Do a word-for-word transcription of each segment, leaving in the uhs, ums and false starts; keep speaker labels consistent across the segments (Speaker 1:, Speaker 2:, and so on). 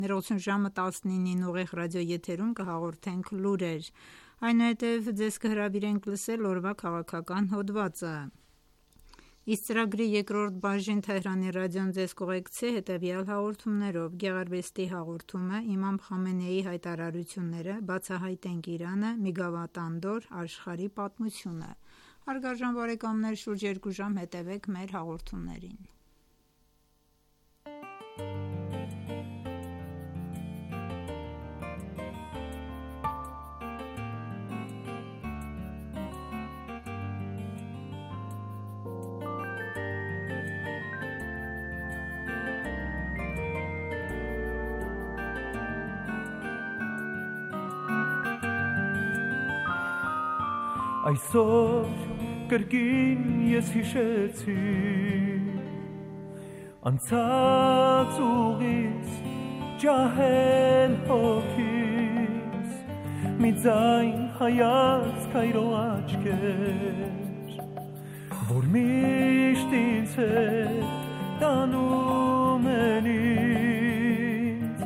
Speaker 1: Ներողություն, ժամը տասնինին ուղիղ ռադիո եթերում կհաղորդենք լուրեր, այնուհետև ձեզ կհրավիրենք լսել օրվա քաղաքական հոդվածը։ Իսկ ծրագրի երկրորդ բաժին Թեհրանի ռադիոն ձեզ կուղեկցի հետևյալ հաղորդումներով՝ Գեղարվեստի հաղորդումը, Իմամ Խամենեի հայտարարությունները, բացահայտենք Իրանը, մի գավաթ անդորր, աշխարհի պատմությունը։ Հարգարժան բարեկամներ, շուրջ երկու ժամ հետևեք մեր հաղորդումներին։
Speaker 2: Այսօր կրկին ես հիշեցի անցած ուղից ջահել հոգիս մի ձայն հայացք այրո աչքեր որ միշտ ինձ հետ տանում են ինձ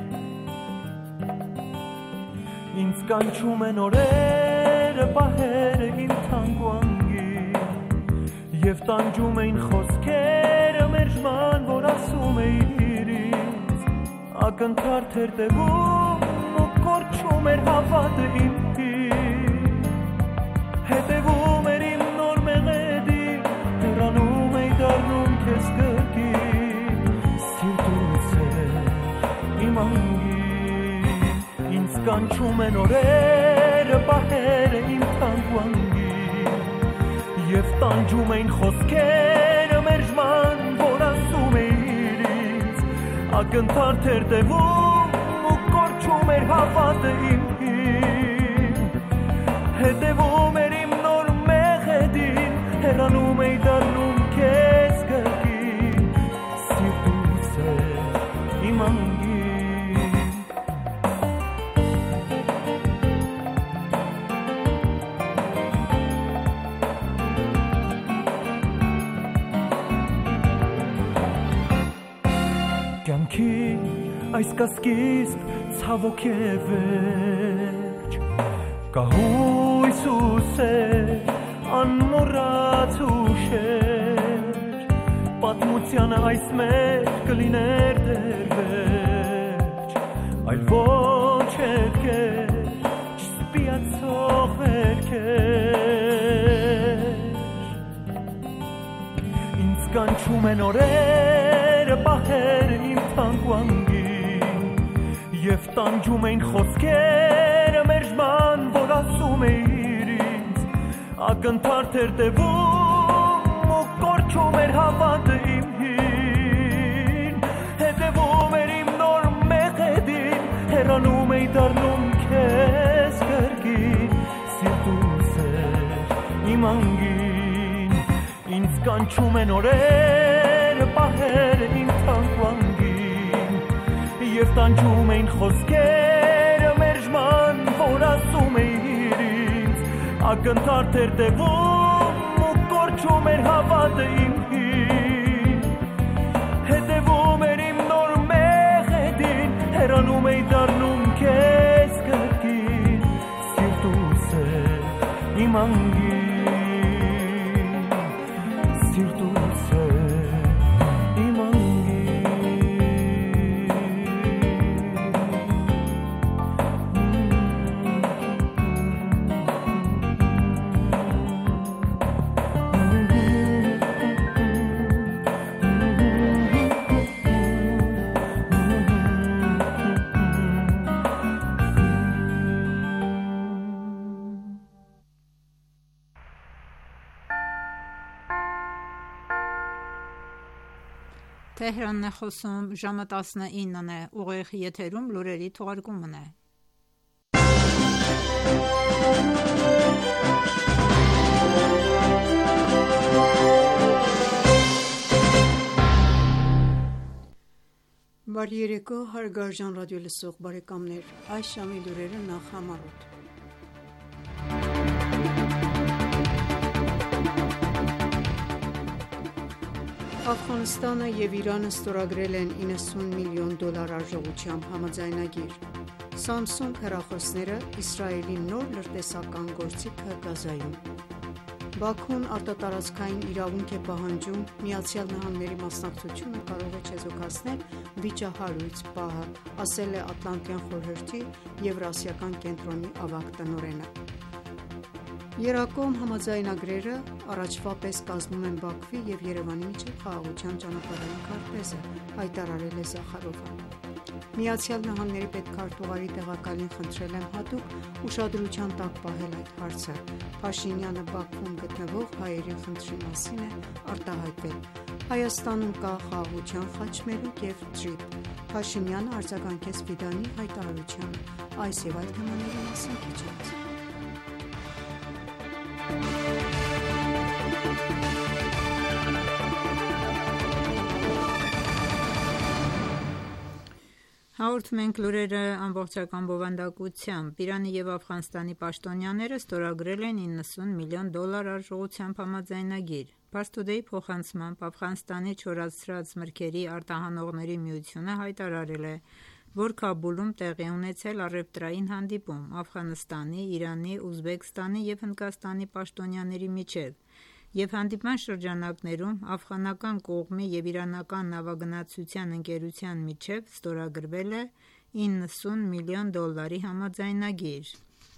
Speaker 2: ինձ կանչում են օրերը պահերը իմ թանկուանգի և տանջում էին խոսքերը մերժման որ ասում էիր ինձ ակնթարթ էր տևում ու կորչում էր հավատը իմ հետևում էր իմ նոր մեղեդին հեռանում էի դառնում քեզ կրկին սիրտումս էր իմ անգին ինձ կանչում են օրերը պահերը իմ թանկուանգի և տանջում էին խոսքերը մերժման որ ասում էիր ինձ ակնթարթ էր տևում ու կորչում էր հավատը իմ հետևում էր իմ նոր մեղեդին հեռանում էի դառնում քեզ կրկին սիրտումս էր իմ անգին Այս կասկիստ ցավոք է վերջ կա հույս ու սեր անմոռաց ուշեր պատմությանը այս մեր կլիներ դեռ վերջ այլ ոչ հետքեր չսպիացող վերքեր ինձ կանչում են օրերը պահերը իմ թանկուանգի և տանջում էին խոսքերը մերժման որ ասում էիր ինձ ակնթարթ էր տևում ու կորչում էր հավատը իմ հետևում էր իմ նոր մեղեդին հեռանում էի դառնում քեզ կրկին սիրտումս էր իմ անգին ինձ կանչում են օրերը պահերը իմ թանկուանգի և տանջում էին խոսքերը մերժման որ ասում էիր ինձ ակնթարթ էր տևում ու կորչում էր հավատը իմ հետևում էր իմ նոր մեղեդին հեռանում էի դառնում քեզ կրկին սիրտումս էր իմ անգին սիրտումս էր իմ անգին
Speaker 1: Թեհրանն է խոսում, ժամը տասնինն է, ուղիղ եթերում լուրերի թողարկումն է։
Speaker 3: Բարի երեկո, հարգարժան ռադիոլսող բարեկամներ, այս ժամի լուրերը նախ համառոտ։ Աֆղանստանը և Իրանը ստորագրել են իննսուն միլիոն դոլար արժողությամբ համաձայնագիր։ Samsung հեռախոսները Իսրայելի նոր լրտեսական գործիքը Գազայում։ Բաքուն արտատարածքային իրավունք է պահանջում, ԱՄՆ-ի մասնակցությունը կարող է չեզոքացնել վիճահարույց պահը, ասել է Ատլանտյան խորհրդի Եվրասիական կենտրոնի ավագ տնօրենը։ Եռակողմ համաձայնագրերը առաջվա պես կազմում են Բաքվի և Երևանի միջև խաղաղության ճանապարհային քարտեզը, հայտարարել է Զախարովը։ ԱՄՆ-ի պետքարտուղարի տեղակալին խնդրել եմ հատուկ ուշադրության տակ պահել այդ հարցը։ Փաշինյանը Բաքվում գտնվող հայերի խնդրի մասին է արտահայտվել։ Հայաստանում կա խաղաղության խաչմերուկ և թրիփ։ Փաշինյանը արձագանքեց Ֆիդանի հայտարարությանը։ Այս և այլ թեմաների մասին քիչ անց։
Speaker 1: Հաղորդում ենք լուրերը ամբողջական բովանդակությամբ։ Իրանի և Աֆղանստանի պաշտոնյաները ստորագրել են իննսուն միլիոն դոլար արժողությամբ համաձայնագիր։ Pars Today-ի փոխանցմամբ Աֆղանստանի չորացրած մրգերի արտահանողների միությունը հայտարարել է, որ Քաբուլում տեղի ունեցել առևտրային հանդիպում Աֆղանստանի, Իրանի, Ուզբեկստանի և Հնդկաստանի պաշտոնյաների միջև, և հանդիպման շրջանակներում աֆղանական կողմի և իրանական նավագնացության ընկերության միջև ստորագրվել է իննսուն միլիոն դոլարի համաձայնագիր։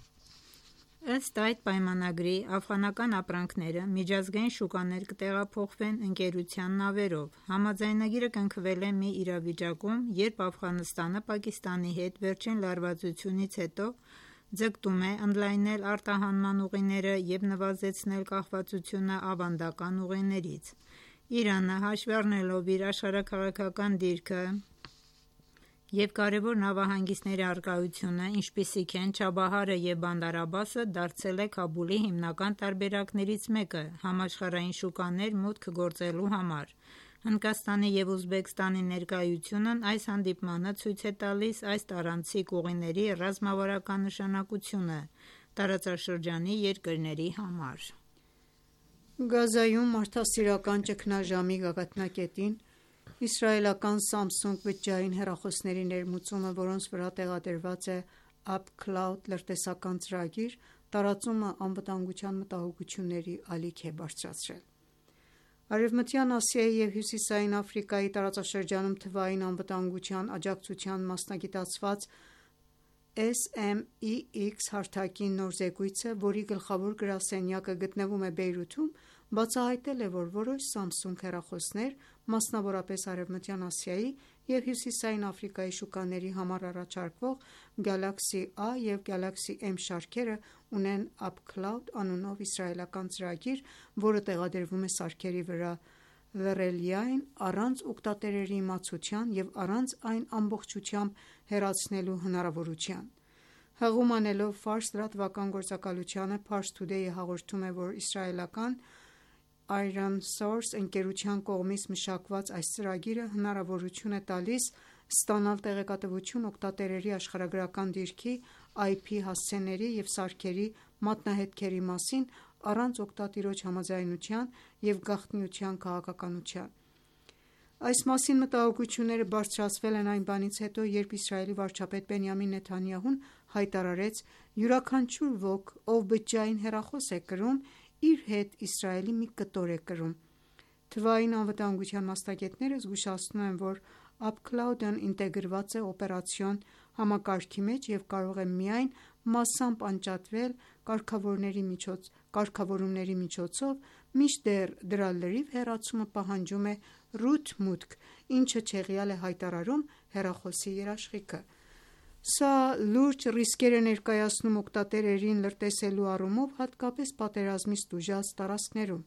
Speaker 1: Ըստ այդ պայմանագրի աֆղանական ապրանքները միջազգային շուկաներ կտեղափոխվեն ընկերության նավերով։ Համաձայնագիրը կնքվել է մի իրավիճակում, երբ Աֆղանստանը Պակիստանի հետ վերջին լարվածությունից հետո ձգտում է ընդլայնել արտահանման ուղիները և նվազեցնել կախվածությունը ավանդական ուղիներից։ Իրանը, հաշվի առնելով իր աշխարհաքաղաքական դիրքը և կարևոր նավահանգիստների առկայությունը, ինչպիսիք են Չաբահարը և Բանդար Աբասը, դարձել է Քաբուլի հիմնական տարբերակներից մեկը համաշխարհային շուկաներ մուտք գործելու համար։ Հնդկաստանի և Ուզբեկստանի ներկայությունն այս հանդիպմանը ցույց է տալիս այս տարանցիկ ուղիների ռազմավարական նշանակությունը տարածաշրջանի երկրների համար։
Speaker 3: Գազայում մարդասիրական ճգնաժամի գագաթնակետին իսրայելական Samsung բջջային հեռախոսների ներմուծումը, որոնց վրա տեղադրված է UpCloud լրտեսական ծրագիր, տարածումը անվտանգության մտահոգությունների ալիք է բարձրացրել։ Արևմտյան Ասիայի և Հյուսիսային Աֆրիկայի տարածաշրջանում թվային անվտանգության աջակցության մասնագիտացված Էս Էմ ի Էքս հարթակի նոր զեկույցը, որի գլխավոր գրասենյակը գտնվում է Բեյրութում, բացահայտել է, որ որոշ Samsung հեռախոսներ, մասնավորապես Արևմտյան Ասիայի և Հյուսիսային Աֆրիկայի շուկաների համար առաջարկվող Galaxy A և Galaxy M շարքերը ունեն UpCloud անունով իսրայելական ծրագիր, որը տեղադրվում է սարքերի վրա լռելիայն, առանց օգտատերերի իմացության և առանց այն ամբողջությամբ հեռացնելու հնարավորության։ Հղում անելով Fars լրատվական գործակալությանը, Pars Today-ը հաղորդում է, որ իսրայելական Iron Source ընկերության կողմից մշակված այս ծրագիրը հնարավորություն է տալիս ստանալ տեղեկատվություն օգտատերերի աշխարհագրական դիրքի, այ փի հասցեների և սարքերի մատնահետքերի մասին առանց օգտատիրոջ համաձայնության և գաղտնիության քաղաքականության։ Այս մասին մտահոգությունները բարձրացվել են այն բանից հետո, երբ Իսրայելի վարչապետ Բենյամին Նեթանյահուն հայտարարեց. «Յուրաքանչյուր ոք, ով բջջային հեռախոս է կրում, իր հետ Իսրայելի մի կտոր է կրում»։ Թվային անվտանգության մասնագետները զգուշացնում են, որ UpCloud-ն ինտեգրված է օպերացիոն համակարգի մեջ և կարող է միայն մասամբ անջատվել կարգավորումների միջոցով, մինչդեռ դրա լրիվ հեռացումը պահանջում է root մուտք, ինչը չեղյալ է հայտարարում հեռախոսի երաշխիքը։ Սա լուրջ ռիսկեր է ներկայացնում օգտատերերին լրտեսելու առումով, հատկապես պատերազմից տուժած տարածքներում։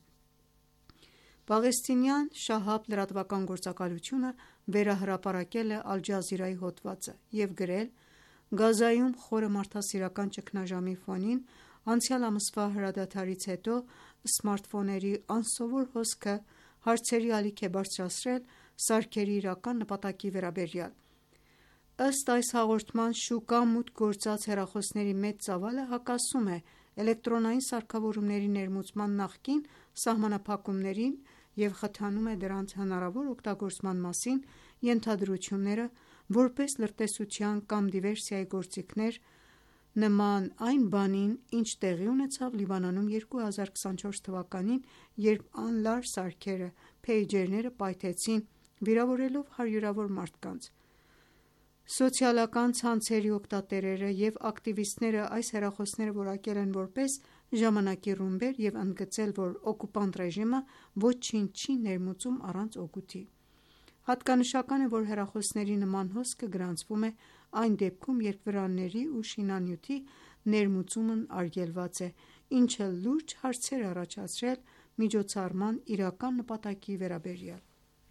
Speaker 3: Պաղեստինյան Շահաբ լրատվական գործակալությունը վերահրապարակել է Ալ Ջազիրայի հոդվածը և գրել. «Գազայում խորը մարդասիրական ճգնաժամի ֆոնին անցյալ ամսվա հրադադարից հետո սմարթֆոնների անսովոր հոսքը հարցերի ալիք է բարձրացրել սարքերի իրական նպատակի վերաբերյալ։ Ըստ այս հաղորդման, շուկա մուտք գործած հեռախոսների մեծ ծավալը հակասում է էլեկտրոնային սարքավորումների ներմուծման նախկին սահմանափակումներին և խթանում է դրանց հնարավոր օգտագործման մասին ենթադրությունները, որպես լրտեսության կամ դիվերսիայի գործիքներ, նման այն բանին, ինչ տեղի ունեցավ Լիբանանում երկու հազար քսանչորս թվականին, երբ անլար սարքերը փեյջերները պայթեցին, վիրավորելով հարյուրավոր մարդկանց: Սոցիալական ցանցերի օգտատերերը և ակտիվիստները այս հեռախոսները որակել են որպես ժամանակի ռումբեր և ընդգծել, որ օկուպանտ ռեժիմը ոչինչ չի ներմուծում առանց օգուտի: Հատկանշական է, որ հեռախոսների նման հոսքը գրանցվում է այն դեպքում, երբ վրանների ու շինանյութի ներմուծումն արգելված է, ինչը լուրջ հարցեր է առաջացրել միջոցառման իրական նպատակի վերաբերյալ: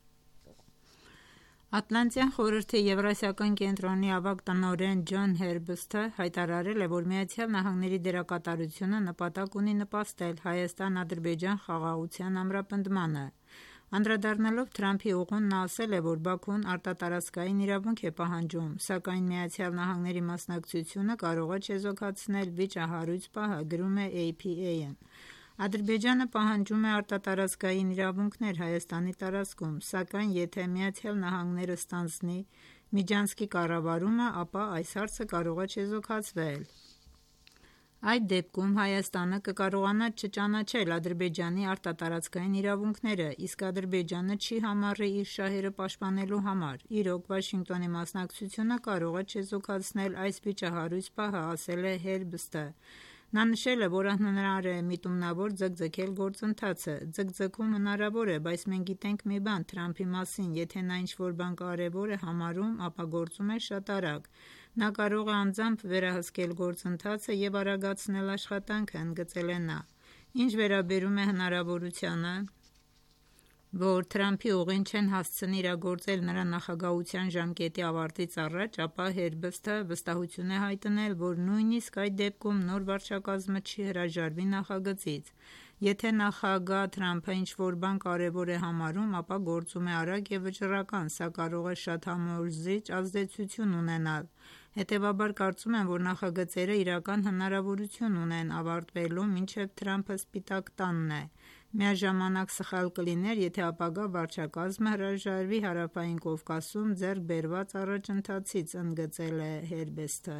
Speaker 1: Ատլանտյան խորհրդի Եվրասիական կենտրոնի ավագ տնօրեն Ջոն Հերբսթը հայտարարել է, որ ԱՄՆ-ի դերակատարությունը նպատակ ունի նպաստել Հայաստան-Ադրբեջան խաղաղության ամրապնդմանը: Անդրադառնալով Թրամփի ուղուն, նա ասել է, որ Բաքուն արտատարածքային իրավունք է պահանջում, սակայն ԱՄՆ-ի մասնակցությունը կարող է չեզոքացնել վիճահարույց պահը, գրում է A P A-ն: Ադրբեջանը պահանջում է արտատարածքային իրավունքներ Հայաստանի տարածքում, սակայն եթե ԱՄՆ-ն ստանձնի միջանցքի կառավարումը, ապա այս հարցը կարող է չեզոքացվել: Այդ դեպքում Հայաստանը կկարողանա չճանաչել Ադրբեջանի արտատարածքային իրավունքները, իսկ Ադրբեջանը չի համառի իր շահերը պաշտպանելու համար: Իրոք, Վաշինգտոնի մասնակցությունը կարող է չեզոքացնել այս վիճահարույց պահը, ասել է Հերբսթը: Նա նշել է, որ անհնար է միտումնավոր ձգձգել գործընթացը: Ձգձգում հնարավոր է, բայց մենք գիտենք մի բան Թրամփի մասին, եթե նա ինչ-որ բան կարևոր է համարում, ապա գործում է շատ արագ: Նա կարող է անձամբ վերահսկել գործընթացը և արագացնել աշխատանքը, ընդգծել է նա: Ինչ վերաբերում է հնարավորությանը, որ Թրամփի ուղին չեն հասցնի իրագործել նրա նախագահության ժամկետի ավարտից առաջ, ապա Հերբսթը վստահություն է հայտնել, որ նույնիսկ այդ դեպքում նոր վարչակազմը չի հրաժարվի նախագծից: Եթե նախագահ Թրամփը ինչ-որ բան կարևոր է համարում, ապա գործում է արագ և վճռական: Սա կարող է շատ համոզիչ ազդեցություն ունենալ: Հետևաբար կարծում եմ, որ նախագծերը իրական հնարավորություն ունեն ավարտվելու մինչև Թրամփը Սպիտակ տանն է: Միաժամանակ սխալ կլիներ, եթե ապագա վարչակազմը հրաժարվի Հարավային Կովկասում ձեռք բերված առաջընթացից, ընդգծել է Հերբսթը: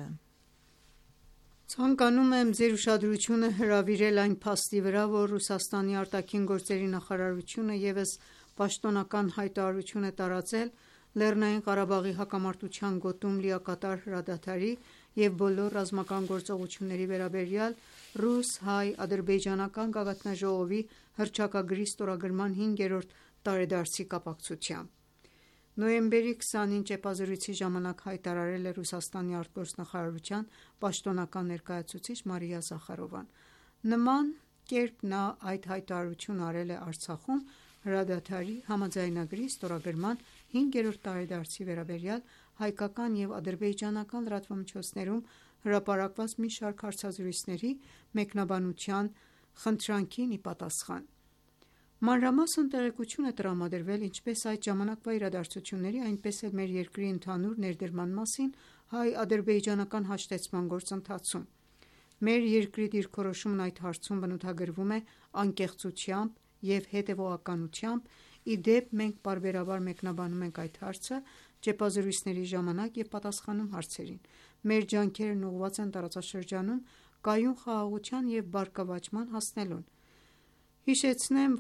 Speaker 3: Ցանկանում եմ Ձեր ուշադրությունը հրավիրել այն փաստի վրա, որ Ռուսաստանի արտաքին գործերի նախարարությունը ևս պաշտոնական հայտարարություն է տարածել Լեռնային Ղարաբաղի հակամարտության գոտում լիակատար հրադադարի և բոլոր ռազմական գործողությունների վերաբերյալ ռուս-հայ-ադրբեջանական գագաթնաժողովի հռչակագրի ստորագրման հինգերորդ տարեդարձի կապակցությամբ: Նոյեմբերի քսանին ճեպազրույցի ժամանակ հայտարարել է Ռուսաստանի արտգործնախարարության պաշտոնական ներկայացուցիչ Մարիա Զախարովան: Նման կերպ նա այդ հայտարարությունն արել է Արցախում հրադադարի համաձայնագրի ստորագրման հինգերորդ տարեդարձի վերաբերյալ հայկական և ադրբեջանական լրատվամիջոցներում հրապարակված մի շարք հարցազրույցների մեկնաբանության խնդրանքին ի պատասխան: Մանրամասն տեղեկություն է տրամադրվել ինչպես այդ ժամանակվա իրադարձությունների, այնպես էլ մեր երկրի ընդհանուր ներդրման մասին հայ-ադրբեջանական հաշտեցման գործընթացում: Մեր երկրի դիրքորոշումն այդ հարցում բնութագրվում է անկեղծությամբ և հետևողականությամբ: Ի դեպ, մենք պարբերաբար մեկնաբանում ենք այդ հարցը ճեպազրույցների ժամանակ և պատասխանում հարցերին: Մեր ջանքերն ուղղված են տարածաշրջանում կայուն խաղաղության և բարգավաճման հասնելուն: Հիշեցնեմ,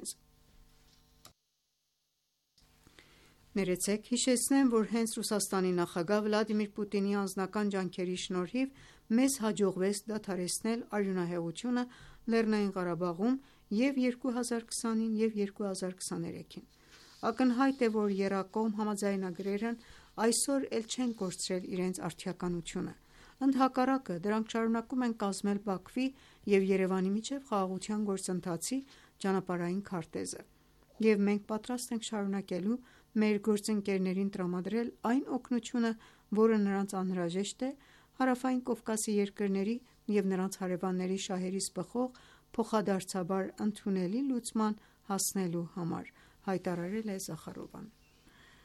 Speaker 3: որ հենց Ռուսաստանի նախագահ Վլադիմիր Պուտինի անձնական ջանքերի շնորհիվ մեզ հաջողվեց դադարեցնել արյունահեղությունը Լեռնային Ղարաբաղում և երկու հազար քսանին և երկու հազար քսաներեքին: Ակնհայտ է, որ եռակողմ համաձայնագրերն այսօր էլ չեն կորցրել իրենց արդիականությունը: Ընդհակառակը, դրանք շարունակում են կազմել Բաքվի և Երևանի միջև խաղաղության գործընթացի ճանապարհային քարտեզը: Եվ մենք պատրաստ ենք շարունակելու մեր գործընկերներին տրամադրել այն օգնությունը, որը նրանց անհրաժեշտ է Հարավային Կովկասի երկրների և նրանց հարևանների շահերից բխող փոխադարձաբար ընդունելի լուծման հասնելու համար, հայտարարել է Զախարովան: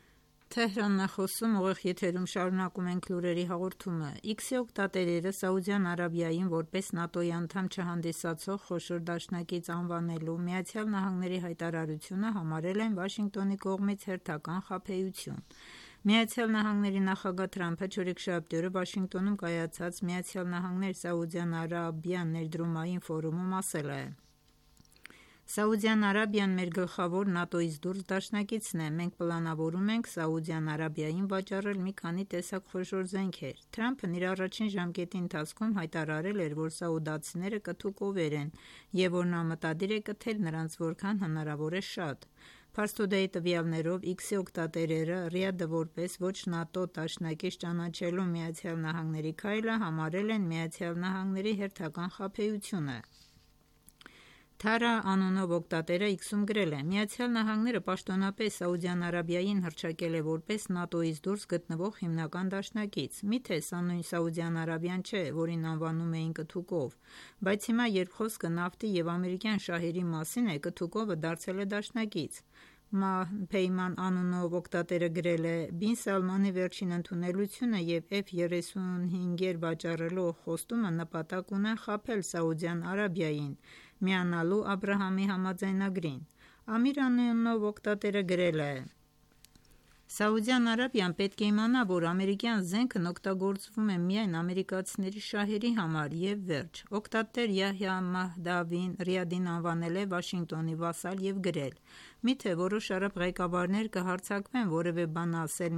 Speaker 1: Թեհրանն է խոսում, ուղիղ եթերում շարունակում ենք լուրերի հաղորդումը։ X-ի օգտատերերը Սաուդյան Արաբիային որպես ՆԱՏՕ-ի անդամ չհանդիսացող խոշոր դաշնակից անվանելու ԱՄՆ-ի հայտարարությունը համարել են Վաշինգտոնի կողմից հերթական խաբեություն։ ԱՄՆ նախագահ Թրամփը չորեքշաբթի օրը Վաշինգտոնում կայացած ԱՄՆ-Սաուդյան Արաբիան ներդրումային ֆորումում ասել է. Սաուդյան Արաբիան մեր գլխավոր ՆԱՏՕ-ից դուրս դաշնակիցն է, մենք պլանավորում ենք Սաուդյան Արաբիային վաճառել մի քանի տեսակ խոշոր զենքեր։ Թրամփն իր առաջին ժամկետի ընթացքում հայտարարել էր, որ սաուդացիները կթուկովեր են և որ նա մտադիր է կթել նրանց որքան հնարավոր է շատ։ Pars Today տվյալներով X-ի օգտատերերը Ռիադը որպես ոչ ՆԱՏՕ դաշնակից ճանաչելու ԱՄՆ քայլը համարել են ԱՄՆ-ի հերթական խաբեությունը։ Թարա անունով օգտատերը X-ում գրել է. «ԱՄՆ-ը պաշտոնապես Սաուդյան Արաբիային հռչակել է որպես ՆԱՏՕ-ից դուրս գտնվող հիմնական դաշնակից։ Միթե սա նույն Սաուդյան Արաբիան չէ, որին անվանում էին կթուկով, բայց հիմա, երբ խոսքը նավթի և ամերիկյան շահերի մասին է, կթուկովը դարձել է դաշնակից»։ Payman անունով օգտատերը գրել է. «Բին Սալմանի վերջին ընդունելությունը և F երեսունհինգեր վաճառելու խոստումը նպատակ ունեն խաբել Սաուդյան Արաբիային միանալու Աբրահամի համաձայնագրին»։ Ամիր անունով օգտատերը գրել է. «Սաուդյան Արաբիան պետք է իմանա, որ ամերիկյան զենքն օգտագործվում է միայն ամերիկացիների շահերի համար և վերջ»։ Օգտատեր Յահյա Մահդավին Ռիադին անվանել է Վաշինգտոնի վասալ և գրել. «Միթե որոշ արաբ ղեկավարներ կհամարձակվեն որևէ բան ասել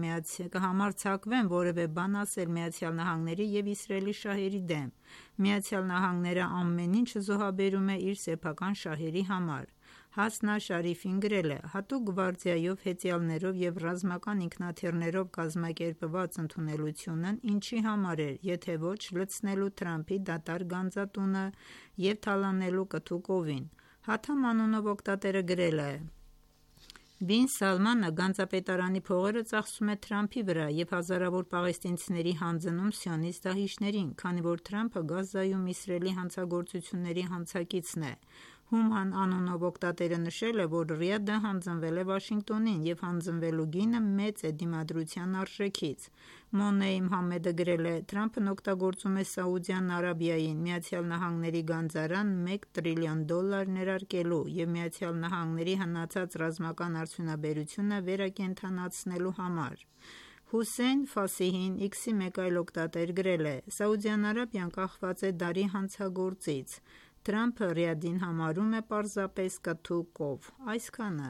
Speaker 1: ԱՄՆ-ի և Իսրայելի շահերի դեմ։ ԱՄՆ-ն ամեն ինչ զոհաբերում է իր սեփական շահերի համար»։ Հասնա Շարիֆին գրել է. «Հատուկ գվարդիայով, հետևյալներով և ռազմական ինքնաթիռներով կազմակերպված ընդունելությունն ինչի համար էր, եթե ոչ լցնելու Թրամփի դատարկ գանձատունը և թալանելու կթուկ օվին»։ Հաթամ անունով օգտատերը գրել է. «Բին Սալմանը գանձապետարանի փողերը ծախսում է Թրամփի վրա և հազարավոր պաղեստինցիների հանձնում սիոնիստ դահիճներին, քանի որ Թրամփը Գազայում Իսրայելի հանցագործությունների հանցակիցն է»։ Հուման անունով օգտատերը նշել է, որ Ռիադը հանձնվել է Վաշինգտոնին և հանձնվելու գինը մեծ է դիմադրության արժեքից։ Մոնեյ Մհամմեդը գրել է. «Թրամփն օգտագործում է Սաուդյան Արաբիային ԱՄՆ գանձարան մեկ տրիլիոն դոլար ներարկելու և ԱՄՆ հնացած ռազմական արդյունաբերությունը վերակենդանացնելու համար»։ Հուսեյն Ֆասիհին X-ի մեկ այլ օգտատեր գրել է. «Սաուդյան Արաբիան կախված է դարի հանցագործից։ Թրամփը Ռիադին համարում է պարզապես կթուկ ով»։ Այսքանը։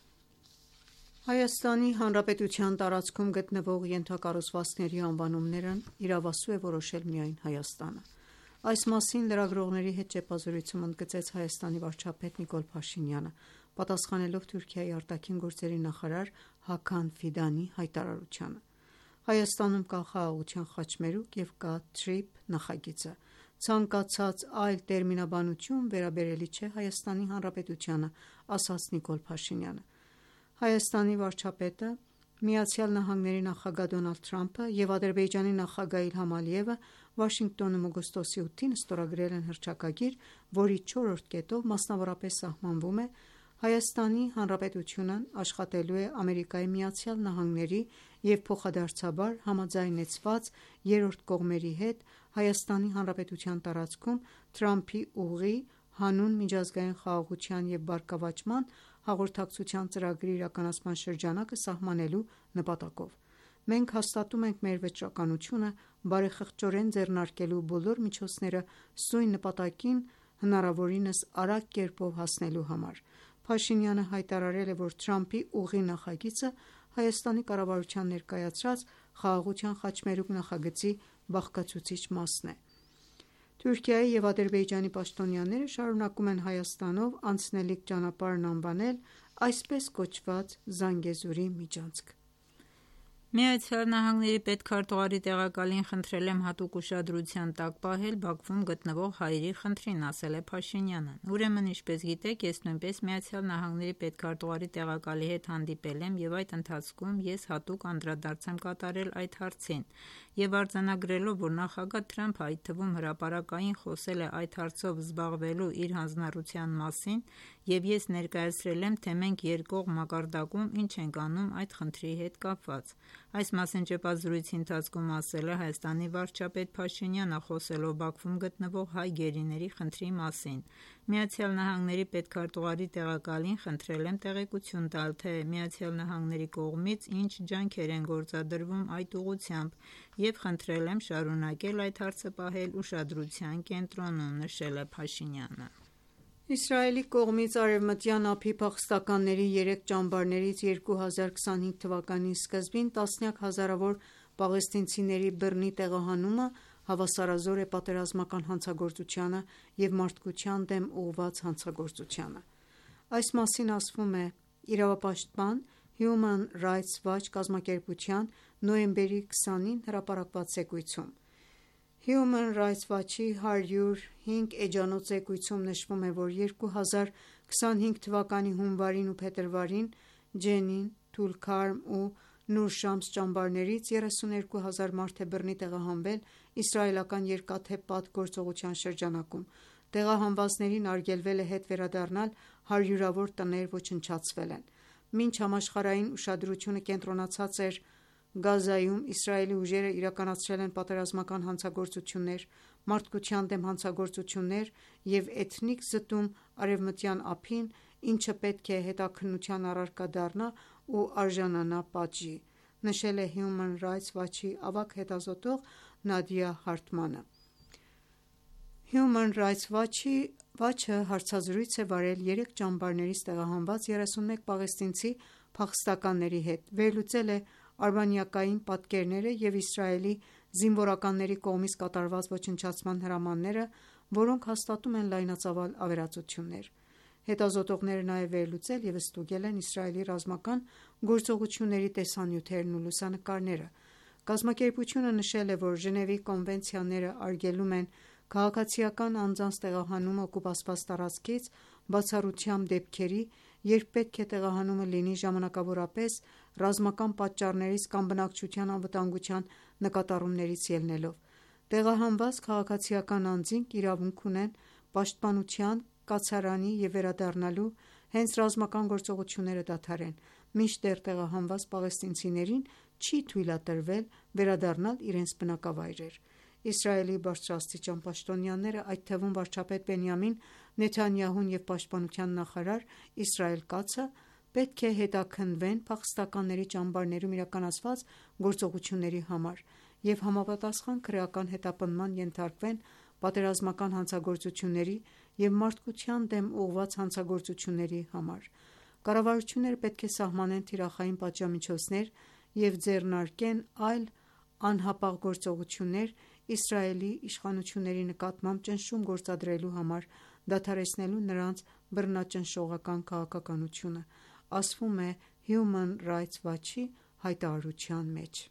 Speaker 3: Հայաստանի Հանրապետության տարածքում գտնվող ենթակառուցվածքների անվանումներն իրավասու է որոշել միայն Հայաստանը։ Այս մասին լրագրողների հետ ճեպազրույցում ընդգծեց Հայաստանի վարչապետ Նիկոլ Փաշինյանը՝ պատասխանելով Թուրքիայի արտաքին գործերի նախարար Հաքան Ֆիդանի հայտարարությանը։ Հայաստանում կա խաղաղության խաչմերուկ և կա թրիփ նախագիծը։ Ցանկացած այլ տերմինաբանություն վերաբերելի չէ Հայաստանի Հանրապետությանը, ասաց Նիկոլ Փաշինյանը։ Հայաստանի վարչապետը, ԱՄՆ նախագահ Դոնալդ Թրամփը և Ադրբեջանի նախագահ Իլհամ Ալիևը Վաշինգտոնում օգոստոսի ութին ստորագրել են հռչակագիր, որի չորրորդ կետով մասնավորապես սահմանվում է. «Հայաստանի Հանրապետությունն աշխատելու է ԱՄՆ-ի և փոխադարձաբար համաձայնեցված երրորդ կողմերի հետ Հայաստանի Հանրապետության տարածքում Թրամփի ուղի հանուն միջազգային խաղաղության և բարգավաճման հաղորդակցության ծրագրի իրականացման շրջանակը սահմանելու նպատակով։ Մենք հաստատում ենք մեր վճռականությունը բարեխղճորեն ձեռնարկելու բոլոր միջոցները սույն նպատակին հնարավորինս արագ կերպով հասնելու համար»։ Փաշինյանը հայտարարել է, որ Թրամփի ուղի նախագիծը Հայաստանի կառավարության ներկայացրած խաղաղության խաչմերուկ նախագծի բաղկացուցիչ մասն է։ Թուրքիայի և Ադրբեջանի պաշտոնյաները շարունակում են Հայաստանով անցնելիք ճանապարհն անվանել այսպես կոչված Զանգեզուրի միջանցք։
Speaker 1: ԱՄՆ պետքարտուղարի տեղակալին խնդրել եմ հատուկ ուշադրության տակ պահել Բաքվում գտնվող հայերի խնդրին, ասել է Փաշինյանը։ Ուրեմն, ինչպես գիտեք, ես նույնպես ԱՄՆ պետքարտուղարի տեղակալի հետ հանդիպել եմ և այդ ընթացքում ես հատուկ անդրադարձ եմ կատարել այդ հարցին եւ արձանագրելով, որ նախագահ Թրամփը այդ թվում հրապարակային խոսել է այդ հարցով զբաղվելու իր հանձնառության մասին, եւ ես ներկայացրել եմ, թե մենք երկկողմ մակարդակում ինչ ենք անում այդ խնդրի հետ կապված։ Այս մասին ճեպազրույցի ընթացքում ասել է Հայաստանի վարչապետ Փաշինյանը, խոսելով Բաքվում գտնվող հայ գերիների խնդրի մասին։ Միացյալ Նահանգների պետքարտուղարի տեղակալին խնդրել եմ տեղեկություն տալ, թե Միացյալ Նահանգների կողմից ինչ ջանքեր են գործադրվում այդ ուղղությամբ եւ խնդրել եմ շարունակել այդ հարցը պահել ուշադրության կենտրոնում, նշել է Փաշինյանը։
Speaker 3: Իսրայելի կողմից արևմտյան ափի փախստականների երեք ճամբարներից երկու հազար քսանհինգ թվականի սկզբին տասնյակ հազարավոր պաղեստինցիների բռնի տեղահանումը հավասարազոր է պատերազմական հանցագործությանը և մարդկության դեմ ուղղված հանցագործությանը։ Այս մասին ասվում է իրավապաշտպան Human Rights Watch կազմակերպության նոյեմբերի քսանին հրապարակված զեկույցում։ Human Rights Watch-ի հարյուր հինգ էջանոց զեկույցում նշվում է, որ երկու հազար քսանհինգ թվականի հունվարին ու փետրվարին Ջենին, Թուլ-Քարմ ու Նուր Շամս ճամբարներից երեսունյոթ հազար մարդ է բռնի տեղահանվել իսրայելական երկաթե պատգործողության շրջանակում։ Տեղահանվածներին արգելվել է հետ վերադառնալ, հարյուրավոր տներ ոչնչացվել են։ Մինչ համաշխարհային ուշադրությունը կենտրոնացած էր Գազայում, Իսրայելի ուժերը իրականացրել են պատերազմական հանցագործություններ, մարդկության դեմ հանցագործություններ և էթնիկ զտում արևմտյան ափին, ինչը պետք է հետաքննության առարկա դառնա ու արժանանա պատժի, նշել է Human Rights Watch-ի ավագ հետազոտող Նադիա Հարթմանը։ Human Rights Watch-ը հարցազրույց է վարել երեք ճամբարներից տեղահանված երեսունմեկ պաղեստինցի փախստականների հետ, վերլուծել է արբանյակային պատկերները և Իսրայելի զինվորականների կողմից կատարված ոչնչացման հրամանները, որոնք հաստատում են լայնածավալ ավերածություններ։ Հետազոտողները նաև վերլուծել և ստուգել են Իսրայելի ռազմական գործողությունների տեսանյութերն ու լուսանկարները։ Կազմակերպությունը նշել է, որ Ժնևի կոնվենցիաները արգելում են քաղաքացիական անձանց տեղահանումը օկուպացված տարածքից բացառությամբ դեպքերի, երբ պետք է տեղահանումը լինի ժամանակավորապես ռազմական պատճառներից կամ բնակչության անվտանգության նկատառումներից ելնելով։ Տեղահանված քաղաքացիական անձինք իրավունք ունեն պաշտպանության, կացարանի և վերադառնալու, հենց ռազմական գործողությունները դադարեն, մինչդեռ տեղահանված պաղեստինցիներին չի թույլատրվել վերադառնալ իրենց բնակավայրեր։ Իսրայելի բարձրաստիճան պաշտոնյաները, այդ թվում վարչապետ Բենյամին Նեթանյահուն և պաշտպանության նախարար Իսրայել Կացը, պետք է հետաքննվեն փախստականների ճամբարներում իրականացված գործողությունների համար և համապատասխան քրեական հետապնդման ենթարկվեն պատերազմական հանցագործությունների և մարդկության դեմ ուղղված հանցագործությունների համար։ Կառավարությունները պետք է սահմանեն թիրախային պատժամիջոցներ և ձեռնարկեն այլ անհապաղ գործողություններ Իսրայելի իշխանությունների նկատմամբ ճնշում գործադրելու համար՝ դադարեցնելու նրանց բռնաճնշողական քաղաքականությունը, ասվում է Human Rights Watch-ի հայտարարության մեջ։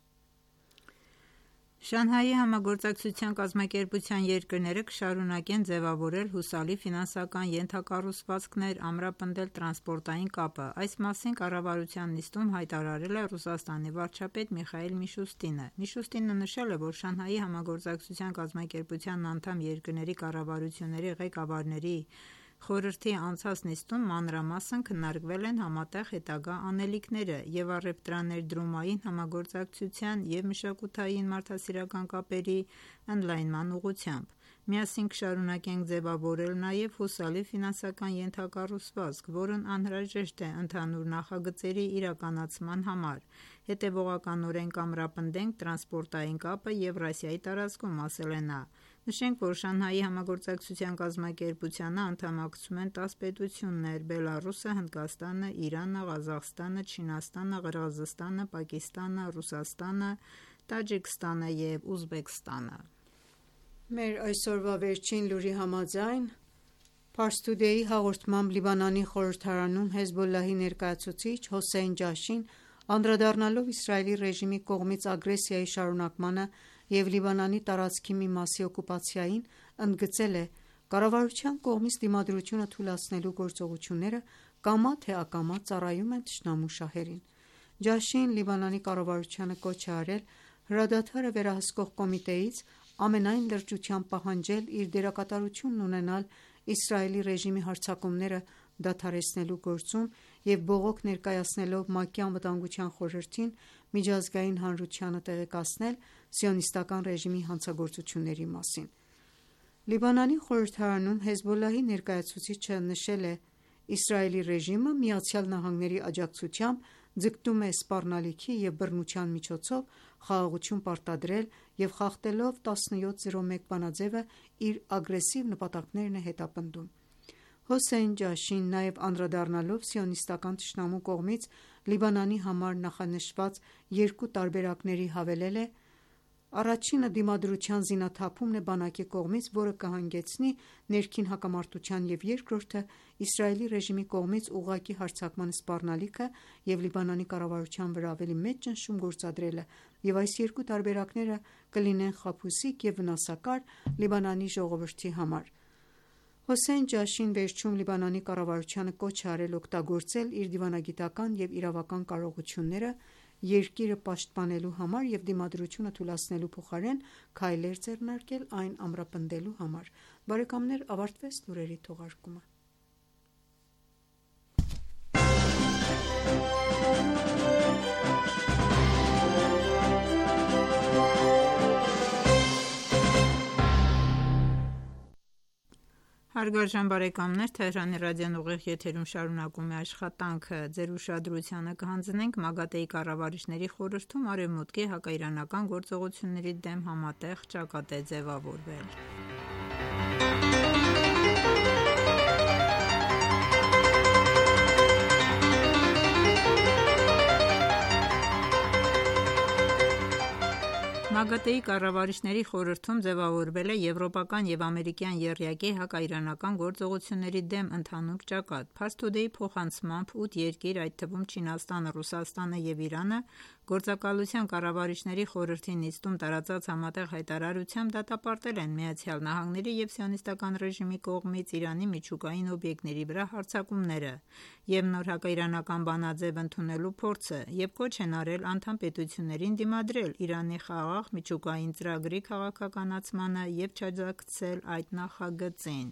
Speaker 1: Շանհայի համագործակցության կազմակերպության երկրները կշարունակեն ձևավորել հուսալի ֆինանսական ենթակառուցվածքներ ամրապնդել տրանսպորտային կապը։ Այս մասին կառավարության նիստում հայտարարել է Ռուսաստանի վարչապետ Միխայիլ Միշուստինը։ Միշուստինը նշել է, որ Շանհայի համագործակցության կազմակերպության անդամ երկրների կառավարությունների ղեկավարների խորհրդի անցած նիստում մանրամասն քննարկվել են համատեղ հետագա անելիքները և առևտրաներդրումային համագործակցության և մշակութային մարդասիրական կապերի ընդլայնման ուղղությամբ։ Միասին կշարունակենք ձևավորել նաև հուսալի ֆինանսական ենթակառուցվածք, որն անհրաժեշտ է ընդհանուր նախագծերի իրականացման համար։ Հետևողականորեն կամրապնդենք տրանսպորտային կապը Եվրասիայի տարածքում, ասել է նա։ Նշենք, որ Շանհայի համագործակցության կազմակերպությանը անդամակցում են տաս պետություններ՝ Բելառուսը, Հնդկաստանը, Իրանը, Ղազախստանը, Չինաստանը, Ղրղզստանը, Պակիստանը, Ռուսաստանը, Տաջիկստանը և Ուզբեկստանը։
Speaker 3: Մեր այսօրվա վերջին լուրի համաձայն Pars Today-ի հաղորդմամբ Լիբանանի խորհրդարանում Հեզբոլլահի ներկայացուցիչ Հոսեյն Ջաշին, անդրադառնալով Իսրայելի ռեժիմի կողմից ագրեսիայի շարունակմանը և Լիբանանի տարածքի մի մասի օկուպացիային, ընդգծել է. «Կառավարության կողմից դիմադրությունը թուլացնելու գործողությունները կամա թե ակամա ծառայում են թշնամու շահերին»։ Ջաշին Լիբանանի կառավարությանը կոչ է արել Հրադադարը վերահսկող կոմիտեից ամենայն լրջությամբ պահանջել իր դերակատարությունն ունենալ Իսրայելի ռեժիմի հարձակումները դադարեցնելու գործում և բողոք ներկայացնելով ՄԱԿ-ի Անվտանգության խորհրդին միջազգային հանրությանը տեղեկացնել Սիոնիստական ռեժիմի հանցագործությունների մասին: Լիբանանի խորհրդարանում Հեզբոլլահի ներկայացուցիչը նշել է. «Իսրայելի ռեժիմը ԱՄՆ-ի աջակցությամբ ձգտում է սպառնալիքի և բռնության միջոցով խաղաղություն պարտադրել և խախտելով տասնյոթ զրո մեկ բանաձևը իր ագրեսիվ նպատակներն է հետապնդում»: Հոսեյն Ջաշին նաև անդրադառնալով սիոնիստական թշնամու կողմից Լիբանանի համար նախանշված երկու տարբերակների հավելել է. «Առաջինը դիմադրության զինաթափումն է բանակի կողմից, որը կհանգեցնի ներքին հակամարտության և երկրորդը Իսրայելի ռեժիմի կողմից ուղղակի հարձակման սպառնալիքը և Լիբանանի կառավարության վրա ավելի մեծ ճնշում գործադրելը և այս երկու տարբերակները կլինեն խաբուսիկ և վնասակար Լիբանանի ժողովրդի համար»: Հոսեյն Ջաշին վերջում Լիբանանի կառավարությանը կոչ է արել օգտագործել իր դիվանագիտական և իրավական կարողությունները երկիրը պաշտպանելու համար և դիմադրությունը թուլացնելու փոխարեն քայլեր ձեռնարկել այն ամրապնդելու համար: Ավարտվեց լուրերի թողարկումը:
Speaker 1: Հարգարժան բարեկամներ, Թեհրանի ռադիոն ուղիղ եթերում շարունակում է աշխատանքը: Ձեր ուշադրությանը կհանձնենք ՄԱԳԱՏԷ-ի կառավարիչների խորհրդում Արևմուտքի հակաիրանական գործողությունների դեմ համատեղ ճակատ է ձևավորվել: ՄԱԳԱՏԷ-ի կառավարիչների խորհրդում ձևավորվել է եվրոպական և ամերիկյան եռյակի հակաիրանական գործողությունների դեմ ընդհանուր ճակատ: Փարս Թուդեյի փոխանցմամբ ութ երկիր, այդ թվում Չինաստանը, Ռուսաստանը և Իրանը Գործակալության կառավարիչների խորհրդի նիստում տարածած համատեղ հայտարարությամբ դատապարտել են ԱՄՆ-ի և Սիոնիստական ռեժիմի կողմից Իրանի միջուկային օբյեկտների վրա հարձակումները և նոր հակաիրանական բանաձև ընդունելու փորձը և կոչ են արել անդամ պետություններին դիմադրել Իրանի խաղաղ միջուկային ծրագրի քաղաքականացմանը և չաջակցել այդ նախագծին: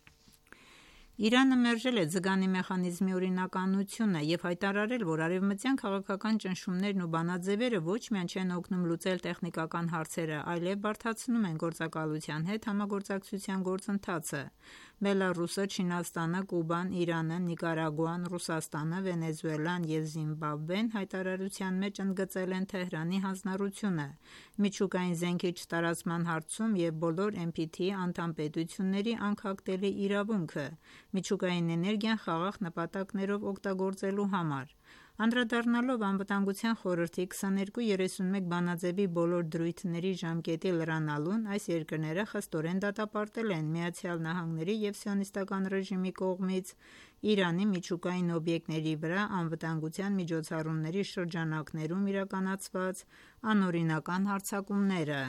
Speaker 1: Իրանը մերժել է Ձգանի մեխանիզմի օրինականությունը և հայտարարել, որ արևմտյան քաղաքական ճնշումներն ու բանաձևերը ոչ միայն չեն օգնում լուծել տեխնիկական հարցերը, այլև բարդացնում են գործակալության հետ համագործակցության գործընթացը: Բելառուսը, Չինաստանը, Կուբան, Իրանը, Նիկարագուան, Ռուսաստանը, Վենեսուելան և Զիմբաբվեն հայտարարության մեջ ընդգծել են Թեհրանի հանձնառությունը միջուկային զենքի չտարածման հարցում և բոլոր Էն Պի Թի անդամ պետությունների անքակտելի իրավունքը միջուկային էներգիան խաղաղ նպատակներով օգտագործելու համար: Անդրադառնալով Անվտանգության խորհրդի քսաներկու երեսունմեկ բանաձևի բոլոր դրույթների ժամկետի լրանալուն, այս երկրները խստորեն դատապարտել են ԱՄՆ-ի և Սիոնիստական ռեժիմի կողմից Իրանի միջուկային օբյեկտների վրա անվտանգության միջոցառումների շրջանակներում իրականացված անօրինական հարձակումները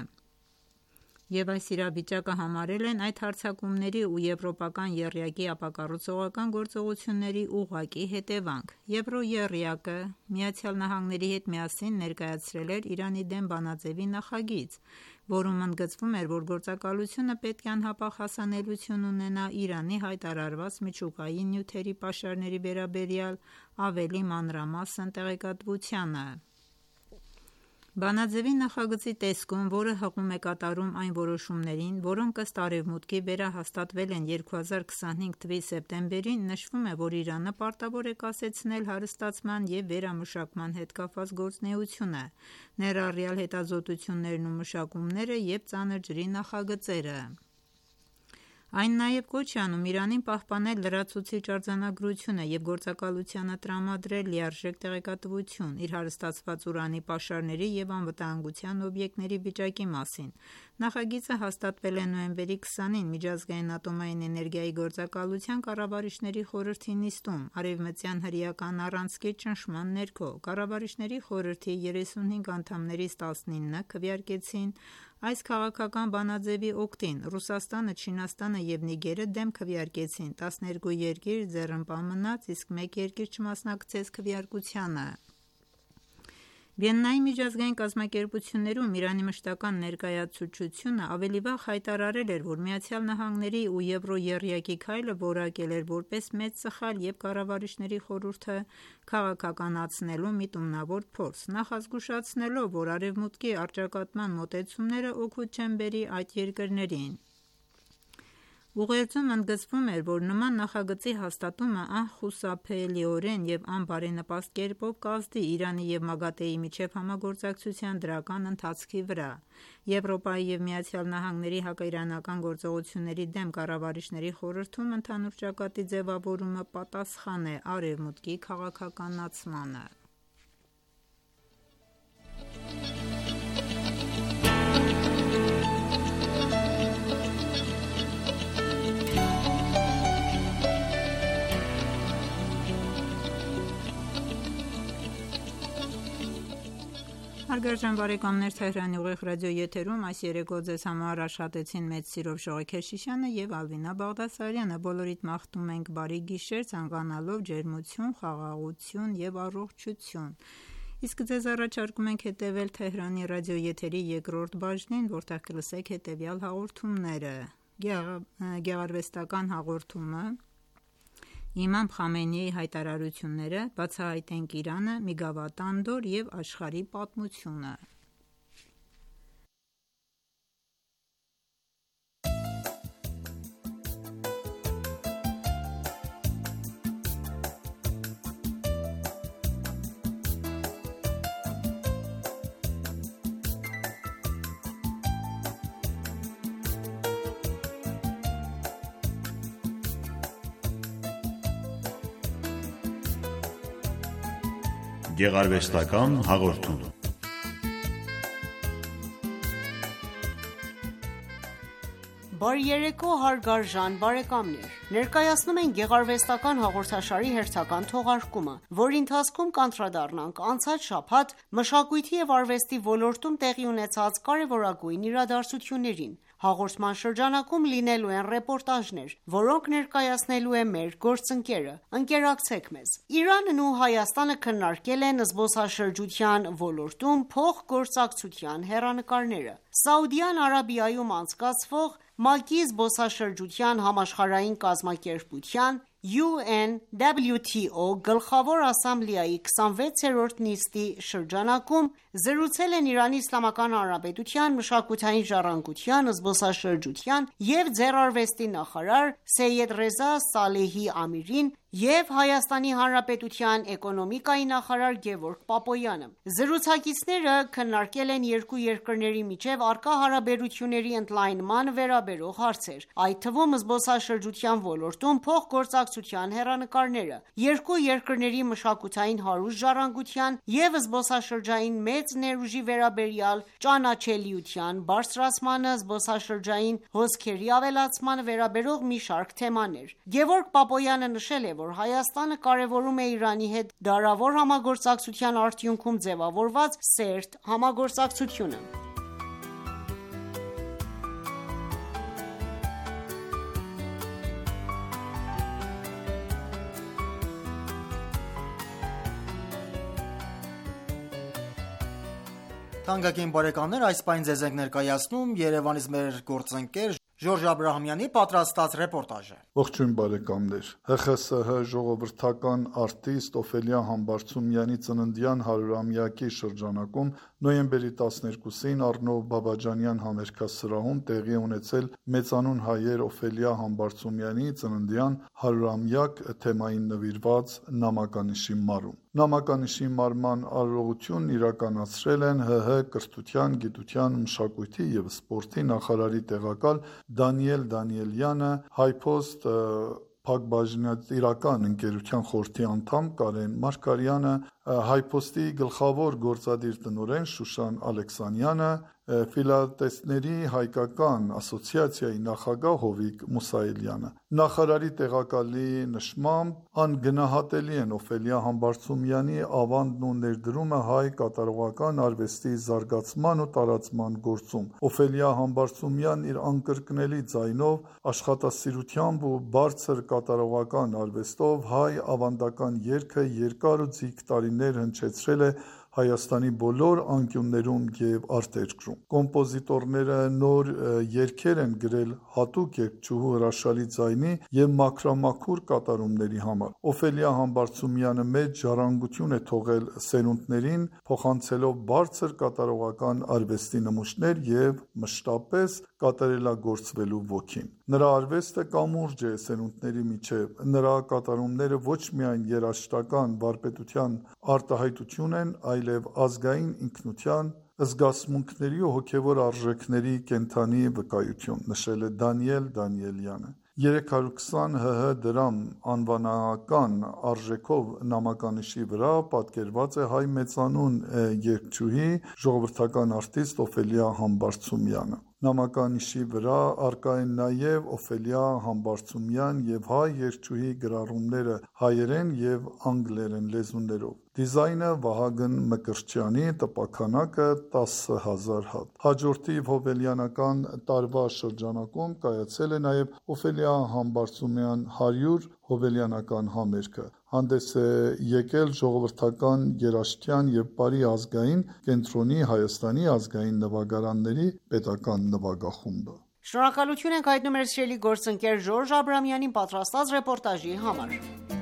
Speaker 1: և այս իրավիճակը համարել են այդ հարձակումների ու եվրոպական եռյակի ապակառուցողական գործողությունների ուղղակի հետևանք: Եվրոեռյակը ԱՄՆ-ի հետ միասին ներկայացրել էր Իրանի դեմ բանաձևի նախագիծ, որում ընդգծվում էր, որ գործակալությունը պետք է անհապաղ հասանելիություն ունենա Իրանի հայտարարված միջուկային նյութերի պաշարների վերաբերյալ ավելի մանրամասն տեղեկատվությանը: Բանաձևի նախագծի տեսքում, որը հղում է կատարում այն որոշումներին, որոնք ըստ Արևմուտքի վերահաստատվել են երկու հազար քսանհինգ թվականի սեպտեմբերին, նշվում է, որ Իրանը պարտավոր է կասեցնել հարստացման և վերամշակման հետ կապված գործունեությունը, ներառյալ հետազոտություններն ու մշակումները և ծանր ջրի նախագծերը: Այն նաև կոչ է անում Իրանին պահպանել լրացուցիչ արձանագրությունը և գործակալությանը տրամադրել լիարժեք տեղեկատվություն իր հարստացված ուրանի պաշարների և անվտանգության օբյեկտների վիճակի մասին: Նախագիծը հաստատվել է նոյեմբերի քսանին Միջազգային ատոմային էներգիայի գործակալության կառավարիչների խորհրդի նիստում: Արևմտյան հրեական առանցքի ճնշման ներքո կառավարիչների խորհրդի երեսունհինգ անդամներից տասնինը քվեարկեցին այս քաղաքական բանաձևի օգտին: Ռուսաստանը, Չինաստանը և Նիգերը դեմ քվեարկեցին, տասներկու երկիր ձեռնպահ մնաց, իսկ մեկ երկիր չմասնակցեց քվեարկությանը: Վիեննայի միջազգային կազմակերպություններում Իրանի մշտական ներկայացուցչությունը ավելի վաղ հայտարարել էր, որ Միացյալ Նահանգների ու Եվրոեռյակի քայլը որակել էր որպես մեծ սխալ և կառավարիչների խորհուրդը քաղաքականացնելու միտումնավոր փորձ, նախազգուշացնելով, որ Արևմուտքի առճակատման մոտեցումները օգուտ չեն բերի այդ երկրներին: Ուղերձում ընդգծվում էր, որ նման նախագծի հաստատումը անխուսափելիորեն և անբարենպաստ կերպով կազդի Իրանի և ՄԱԳԱՏԷ-ի միջև համագործակցության դրական ընթացքի վրա: Եվրոպայի և Միացյալ Նահանգների հակաիրանական գործողությունների դեմ կառավարիչների խորհրդում ընդհանուր ճակատի ձևավորումը պատասխան է Արևմուտքի քաղաքականացմանը: Հարգարժան բարեկամներ, Թեհրանի ուղիղ ռադիոյի եթերում այս երեկո ձեզ համար աշխատեցին մեծ սիրով Շողե Քեշիշյանը և Ալվինա Բաղդասարյանը: Բոլորիդ մաղթում ենք բարի գիշեր, ցանկանալով ջերմություն, խաղաղություն և առողջություն: Իսկ ձեզ առաջարկում ենք հետևել Թեհրանի ռադիոյի եթերի երկրորդ բաժնին, որտեղ կլսեք հետևյալ հաղորդումները. Գեղարվեստական հաղորդումը, Իմամ Խամենեիի հայտարարությունները, բացահայտենք Իրանը, մի գավաթ անդ օր և աշխարհի պատմությունը:
Speaker 4: Գեղարվեստական հաղորդում
Speaker 5: Բարի երեկո հարգարժան բարեկամներ: Ներկայացնում ենք գեղարվեստական հաղորդաշարի հերթական թողարկումը, որի ընթացքում կանդրադառնանք անցած շաբաթ մշակույթի և արվեստի ոլորտում տեղի ունեցած կարևորագույն իրադարձություններին: Հաղորդման շրջանակում լինելու են ռեպորտաժներ, որոնք ներկայացնելու է մեր գործընկերը: Ընկերակցեք մեզ: Իրանն ու Հայաստանը քննարկել են զբոսաշրջության ոլորտում փոխգործակցության հեռանկարները: Սաուդյան Արաբիայում անցկացվող ՄԱԿ-ի զբոսաշրջության համաշխարհային կազմակերպության յու էն դաբլյու թի օ Գլխավոր ասամբլեայի քսանվեցերորդ նիստի շրջանակում զրուցել են Իրանի Իսլամական Հանրապետության մշակութային ժառանգության, զբոսաշրջության և ձեռարվեստի նախարար Սեյեդ Ռեզա Սալեհի Ամիրին և Հայաստանի Հանրապետության էկոնոմիկայի նախարար Գևորգ Պապոյանը: Զրուցակիցները քննարկել են երկու երկրների միջև առկա հարաբերությունների ընդլայնմանը վերաբերող հարցեր, այդ թվում զբոսաշրջության ոլորտում փոխգործակցության հեռանկարները, երկու երկրների մշակութային հարուստ ժառանգության և զբոսաշրջային մեծ ներուժի վերաբերյալ ճանաչելիության բարձրացմանը, զբոսաշրջային հոսքերի ավելացմանը վերաբերող մի շարք թեմաներ: Գևորգ Պապոյանը նշել է, որ Հայաստանը կարևորում է Իրանի հետ դարավոր համագործակցության արդյունքում ձևավորված սերտ համագործակցությունը:
Speaker 6: Թանկագին բարեկամներ, այս պահին ձեզ ենք ներկայացնում Երևանից մեր գործընկեր Ժորժ Աբրահամյանի պատրաստած ռեպորտաժը:
Speaker 7: Ողջույն բարեկամներ: Հ Խ Ս Հ ժողովրդական արտիստ Օֆելիա Համբարձումյանի ծննդյան հարյուրամյակի շրջանակում նոյեմբերի տասներկուսին Առնով Բաբաջանյան համերգասրահում տեղի է ունեցել մեծանուն հայեր Օֆելիա Համբարձումյանի ծննդյան հարյուրամյակ թեմային նվիրված նամականիշի մարում: Նամականիշի մարման արարողությունն իրականացրել են ՀՀ կրթության, գիտության, մշակույթի և սպորտի նախարարի տեղակալ Դանիել Դանիելյանը, Հայփոստ փակբաժնետիրական ընկերության խորհրդի անդամ Կարեն Մարգարյանը, Հայփոստի գլխավոր գործադիր տնօրեն Շուշան Ալեքսանյանը, Ֆիլատելիստների հայկական ասոցիացիայի նախագահ Հովիկ Մուսայելյանը: Նախարարի տեղակալի նշմամբ անգնահատելի են Օֆելիա Համբարձումյանի ավանդն ու ներդրումը հայ կատարողական արվեստի զարգացման ու տարածման գործում: Օֆելիա Համբարձումյանն իր անկրկնելի ձայնով, աշխատասիրությամբ ու բարձր կատարողական արվեստով հայ ավանդական երգը երկար ու ձիգ տարիներ հնչեցրել է Հայաստանի բոլոր անկյուններում և արտերկրում։ Կոմպոզիտորները նոր երգեր են գրել հատուկ երգչուհու հրաշալի ձայնի և մաքրամաքուր կատարումների համար։ Օֆելիա Համբարձումյանը մեծ ժառանգություն է թողել սերունդներին, փոխանցելով բարձր կատարողական արվեստի նմուշներ և մշտապես կատարելագործվելու ոգին։ Նրա արվեստը կամուրջ է սերունդների միջև, նրա կատարումները ոչ միայն երաժշտական վարպետության արտահայտություն են, այլև ազգային ինքնության, զգացմունքների ու հոգևոր արժեքների կենդանի վկայություն, նշել է Դանիել Դանիելյանը։ երեք հարյուր քսան հ.հ. դրամ անվանական արժեքով նամականիշի վրա պատկերված է հայ մեծանուն երգչուհի, ժողովրդական արտիստ Օֆելիա Համբարձումյանը։ Նամականիշի վրա առկա են նաև Օֆելիա Համբարձումյան և հայ երգչուհի գրառումները հայերեն և անգլերեն լեզուներով։ Դիզայնը Վահագն Մկրտչյանի, տպաքանակը տասը հազար հատ։ Հաջորդիվ հոբելյանական տարվա շրջանակում կայացել է նաև Օֆելիա Համբարձումյան հարյուր հոբելյանական համերգը։ Հանդես է եկել ժողովրդական երաժշտության և բարի ազգային կենտրոնի Հայաստանի ազգային նվագարանների պետական նվագախումբը։
Speaker 5: Շնորհակալություն ենք հայտնում մեր սիրելի գործընկեր Ժորժ Աբրամյանին պատրաստած ռեպորտաժի համար։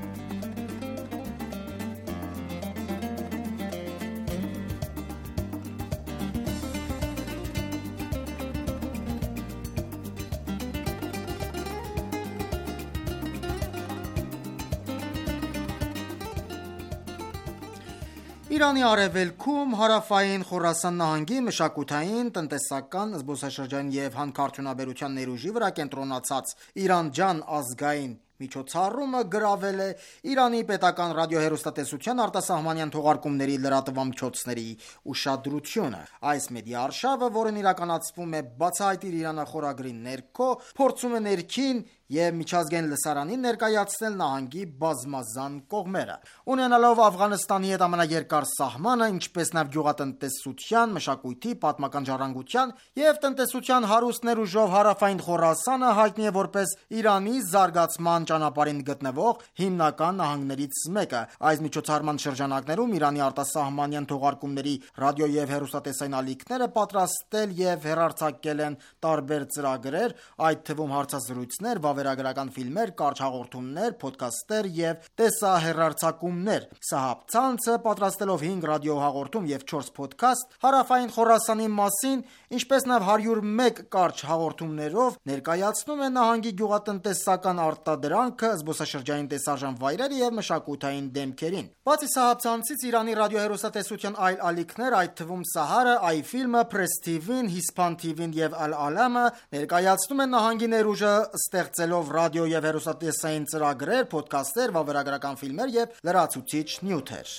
Speaker 6: Իրանի արևելքում հարավային Խորասան նահանգի մշակութային, տնտեսական, զբոսաշրջային և հանքարդյունաբերության ներուժի վրա կենտրոնացած «Իրան ջան» ազգային միջոցառումը գրավել է Իրանի պետական ռադիոհեռուստատեսության արտասահմանյան թողարկումների լրատվամիջոցների ուշադրությունը։ Այս մեդիաարշավը, որն իրականացվում է «Բացահայտիր Իրանը» խորագրի ներքո, փորձում է ներքին և միջազգային լսարանին ներկայացնել նահանգի բազմազան կողմերը։ Ունենալով Աֆղանստանի հետ ամենաերկար սահմանը, ինչպես նաև գյուղատնտեսության, մշակույթի, պատմական ժառանգության և տնտեսության հարուստ ներուժով հարավային Խորասանը հայտնի է որպես Իրանի զարգացման ճանապարհին գտնվող հիմնական նահանգներից մեկը։ Այս միջոցառման շրջանակներում Իրանի արտասահմանյան թողարկումների ռադիո և հեռուստատեսային ալիքները պատրաստել և հեռարձակել են տարբեր ծրագրեր, այդ թվում հարցազրույցներ, վավերագրական ֆիլմեր, կարճ հաղորդումներ, փոդքասթեր և տեսահեռարձակումներ։ Սահաբ ցանցը պատրաստելով հինգ ռադիոհաղորդում և չորս փոդքասթ հարավային Խորասանի մասին, ինչպես նաև հարյուր մեկ կարճ հաղորդումներով ներկայացնում է նահանգի գյուղատնտեսական արտադրանքը, զբոսաշրջային տեսարժան վայրերը և մշակութային դեմքերին։ Բացի Սահաբ ցանցից, Իրանի ռադիոհեռուստատեսության այլ ալիքներ, այդ թվում Սահարը, Այ-ֆիլմը, Press T V-ն, Hispan T V-ն և Ալ-Ալամը ներկայացնում են նահանգի ներուժը ստեղծելով ռադիո և հեռուստատեսային ծրագրեր, փոդքասթեր, վավերագրական ֆիլմեր և լրացուցիչ նյութեր։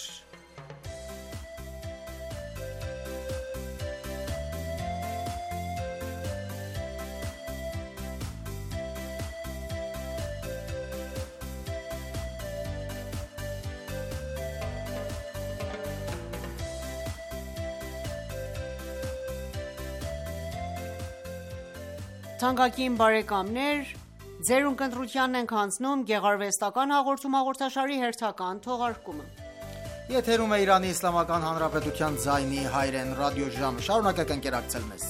Speaker 5: Թանկագին բարեկամներ, ձեր ունկնդրությանն ենք հանձնում գեղարվեստական հաղորդում հաղորդաշարի հերթական թողարկումը։
Speaker 6: Եթերում է Իրանի Իսլամական Հանրապետության ձայնի հայրեն ռադիոժամը։ Շարունակեք ընկերակցել մեզ։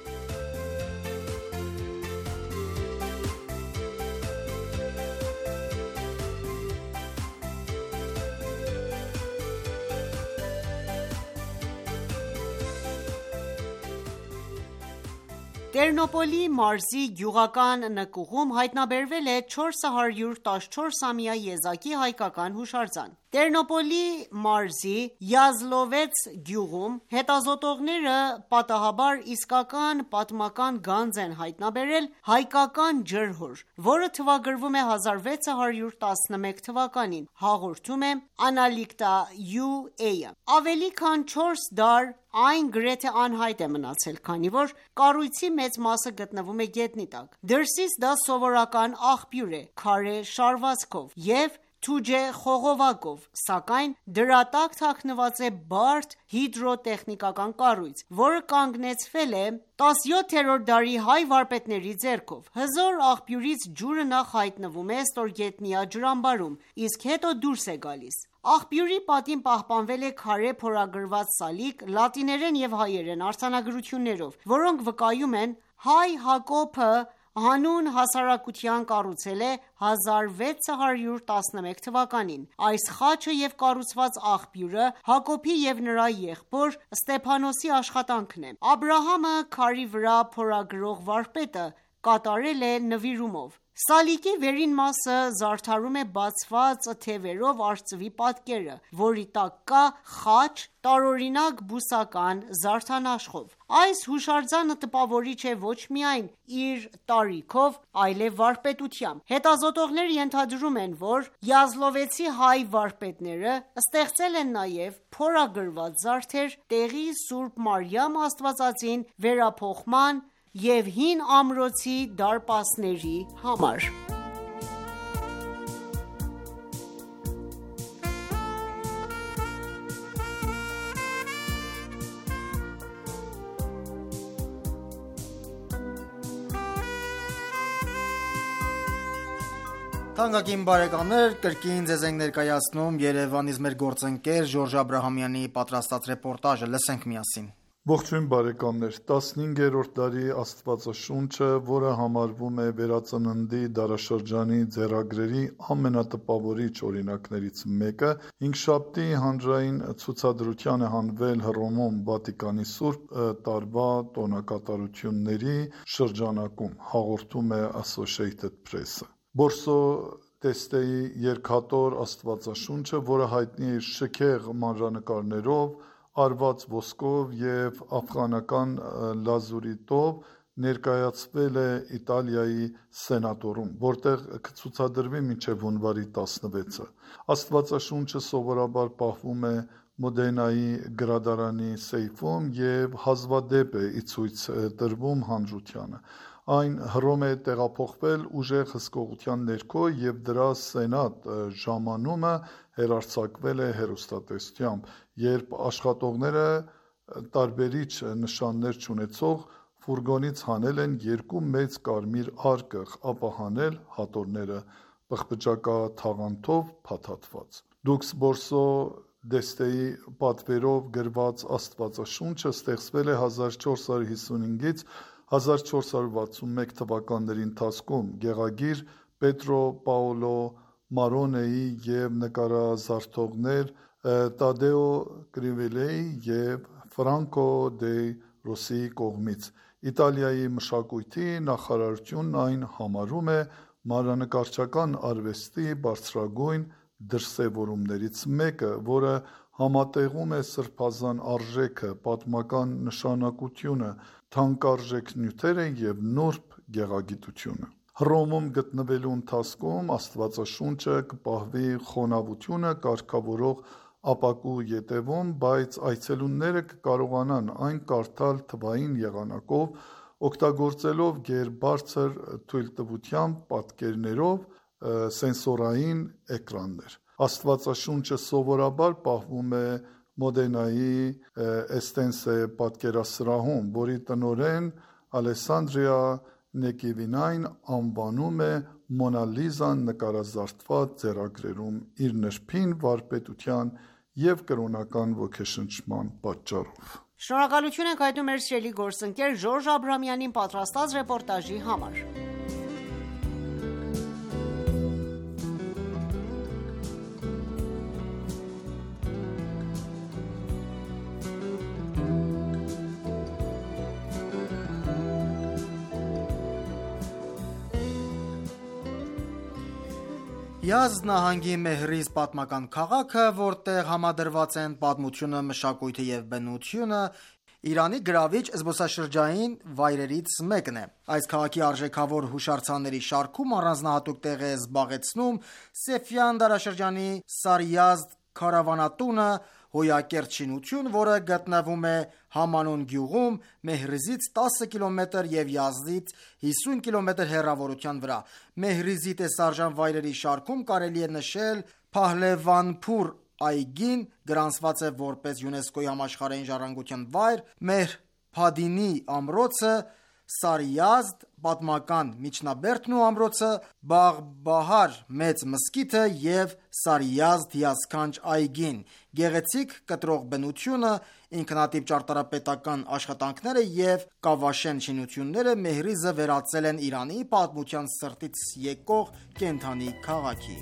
Speaker 5: Տերնոպոլի մարզի գյուղական նկուղում հայտնաբերվել է չորս հարյուր տասնչորսամյա եզակի հայկական հուշարձան։ Տերնոպոլի մարզի Յազլովեց գյուղում հետազոտողները պատահաբար իսկական պատմական գանձ են հայտնաբերել հայկական ջրհոր, որը թվագրվում է հազար վեց հարյուր տասնմեկ թվականին, հաղորդում է Analicta.ua-ը։ Ավելի քան չորս դար այն գրեթե անհայտ է մնացել, քանի որ կառույցի մեծ մասը գտնվում է գետնի տակ։ Դրսից դա սովորական աղբյուր է, քարե շարվածքով և Թուջե խողովակով, սակայն դրա տակ թաքնված է բարդ հիդրոտեխնիկական կառույց, որը կանգնեցվել է տասնյոթերորդ դարի հայ վարպետների ձեռքով։ Հզոր աղբյուրից ջուրը նախ հայտնվում է ստորգետնյա ջրամբարում, իսկ հետո դուրս է գալիս։ Աղբյուրի պատին պահպանվել է քարե փորագրված սալիկ լատիներեն և հայերեն արձանագրություններով, որոնք վկայում են հայ Հակոբը հանուն հասարակության կառուցել է հազար վեց հարյուր տասնմեկ թվականին։ Այս խաչը և կառուցված աղբյուրը Հակոբի և նրա եղբոր Ստեփանոսի աշխատանքն է։ Աբրահամը քարի վրա փորագրող վարպետը կատարել է նվիրումով։ Սալիկի վերին մասը զարդարում է բացված թևերով արծվի պատկերը, որի տակ կա խաչ տարօրինակ բուսական զարդանախշով։ Այս հուշարձանը տպավորիչ է ոչ միայն իր տարիքով, այլև վարպետությամբ։ Հետազոտողները ենթադրում են, որ յազլովեցի հայ վարպետները ստեղծել են նաև փորագրված զարդեր տեղի Սուրբ Մարիամ Աստվածածին վերափոխման և հին ամրոցի դարպասների համար։
Speaker 6: Թանկագին բարեկամներ, կրկին ձեզ ենք ներկայացնում Երևանից մեր գործընկեր Ժորժ Աբրահամյանի պատրաստած ռեպորտաժը, լսենք միասին։
Speaker 7: Ողջույն բարեկամներ, տասնհինգերորդ դարի Աստվածաշունչը, որը համարվում է վերածննդի դարաշրջանի ձեռագրերի ամենատպավորիչ օրինակներից մեկը, հինգշաբթի հանրային ցուցադրության է հանվել Հռոմում Վատիկանի Սուրբ տարվա տոնակատարությունների շրջանակում, հաղորդում է Associated Press-ը։ Բորսո Տեստեի երկաթոր Աստվածաշունչը, որը հայտնի է իր շքեղ մանրանկարներով, արված ոսկով և աֆղանական լազուրիտով, ներկայացվել է Իտալիայի Սենատորում, որտեղ կցուցադրվի մինչև հունվարի տասնվեցը։ Աստվածաշունչը սովորաբար պահվում է Մոդենայի գրադարանի սեյֆում և հազվադեպ է ի ցույց տրվում հանրությանը։ Այն Հռոմ է տեղափոխվել ուժեղ հսկողության ներքո և դրա սենատ ժամանումը հեռարձակվել է հեռուստատեսությամբ, երբ աշխատողները տարբերիչ նշաններ չունեցող ֆուրգոնից հանել են երկու մեծ կարմիր արկղ, ապա հանել հատորները պղպջակաթաղանթով փաթաթված։ Դուքս Բորսո Դեստեի պատվերով գրված Աստվածաշունչը ստեղծվել է հազար չորս հարյուր հիսունհինգից հազար չորս հարյուր վաթսունմեկ թվականների ընթացքում գեղագիր Պետրո Պաոլո Մարոնեի և նկարազարդողներ Տադեո Կրիվելեի և Ֆրանկո դե Ռոսիի կողմից։ Իտալիայի մշակույթի նախարարությունն այն համարում է մանրանկարչական արվեստի բարձրագույն դրսևորումներից մեկը, որը համատեղում է սրբազան արժեքը, պատմական նշանակությունը, թանկարժեք նյութերը և նուրբ գեղագիտությունը։ Հռոմում գտնվելու ընթացքում Աստվածաշունչը կպահվի խոնավությունը կարգավորող ապակու ետևում, բայց այցելունները կկարողանան այն կարդալ թվային եղանակով, օգտագործելով գերբարձր թույլտվությամբ պատկերներով սենսորային էկրաններ։ Աստվածաշունչը սովորաբար պահվում է Մոդենայի Էստենսե պատկերասրահում, որի տնօրեն Ալեսանդրիա Նեկիվինայն անվանում է Մոնա Լիզան նկարազարդված ձեռագրերում իր նրբին վարպետության և կրոնական ոգեշնչման պատճառով։
Speaker 5: Շնորհակալություն ենք հայտնում մեր սիրելի գործընկեր Ժորժ Աբրահամյանին պատրաստած ռեպորտաժի համար։
Speaker 6: Յազդ նահանգի Մեհրիզ պատմական քաղաքը, որտեղ համադրված են պատմությունը, մշակույթը և բնությունը, Իրանի գրավիչ զբոսաշրջային վայրերից մեկն է։ Այս քաղաքի արժեքավոր հուշարձանների շարքում առանձնահատուկ տեղ է զբաղեցնում Սեֆյան դարաշրջանի Սարիազդ քարավանատունը, հոյակերտ շինություն, որը գտնվում է Համանուն գյուղում Մեհրիզից տասը կիլոմետր և Յազդից հիսուն կիլոմետր հեռավորության վրա։ Մեհրիզի տեսարժան վայրերի շարքում կարելի է նշել Փահլևանփուր այգին, գրանցված է որպես ՅՈՒՆԵՍԿՕ-ի համաշխարհային ժառանգության վայր, Մեհր Փադինի ամրոցը, Սարիազդ պատմական միջնաբերդն ու ամրոցը, Բաղբահար մեծ մզկիթը և Սարիազդ հիասքանչ այգին, գեղեցիկ կտրող բնությունը, ինքնատիպ ճարտարապետական աշխատանքները և կավաշեն շինությունները Մեհրիզը վերածել են Իրանի պատմության սրտից եկող կենդանի քաղաքի։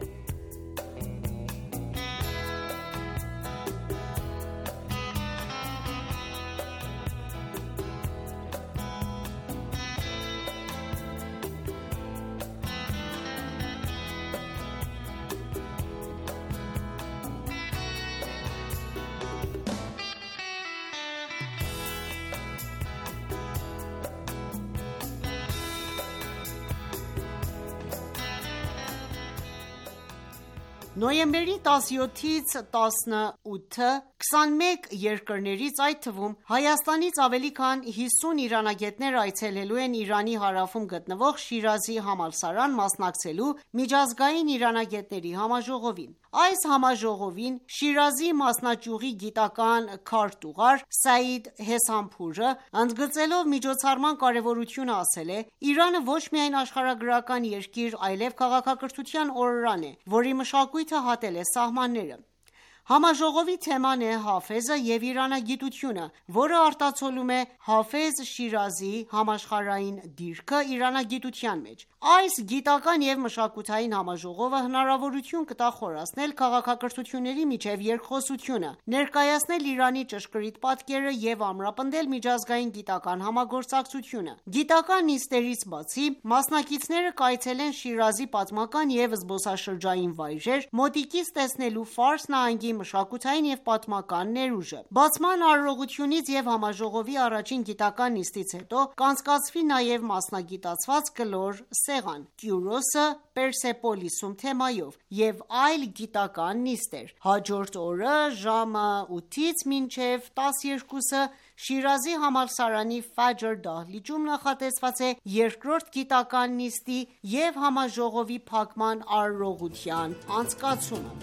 Speaker 5: Նոյեմբերի տասնյոթից տասնութը քսանմեկ երկրներից, այդ թվում Հայաստանից ավելի քան հիսուն իրանագետներ այցելելու են Իրանի հարավում գտնվող Շիրազի համալսարան մասնակցելու միջազգային իրանագետների համաժողովին։ Այս համաժողովին Շիրազի մասնաճյուղի գիտական քարտուղար Սաիդ Հեսանփուրը, ընդգծելով միջոցառման կարևորությունը, ասել է. «Իրանը ոչ միայն աշխարհագրական երկիր, այլև քաղաքակրթության օրրան է, որի մշակույթը հատել է սահմանները»։ Համաժողովի թեման է Հաֆեզը և իրանագիտությունը, որը արտացոլում է Հաֆեզ Շիրազիի համաշխարհային դիրքը իրանագիտության մեջ։ Այս գիտական և մշակութային համաժողովը հնարավորություն կտա խորացնել քաղաքակրթությունների միջև երկխոսությունը, ներկայացնել Իրանի ճշգրիտ պատկերը և ամրապնդել միջազգային գիտական համագործակցությունը։ Գիտական նիստերից բացի, մասնակիցները կայցելեն Շիրազի պատմական և զբոսաշրջային վայրեր, մոտիկից տեսնելու Ֆարս նահանգի մշակութային և պատմական ներուժը։ Բացման արարողությունից և համաժողովի առաջին գիտական նիստից հետո կանցկացվի նաև մասնագիտացված կլոր սեղան «Կյուրոսը Պերսեպոլիսում» թեմայով և այլ գիտական նիստեր։ Հաջորդ օրը ժամը ութից մինչև տասներկուսը Շիրազի համալսարանի Ֆաջր դահլիճում նախատեսված է երկրորդ գիտական նիստի և համաժողովի փակման արարողության անցկացումը։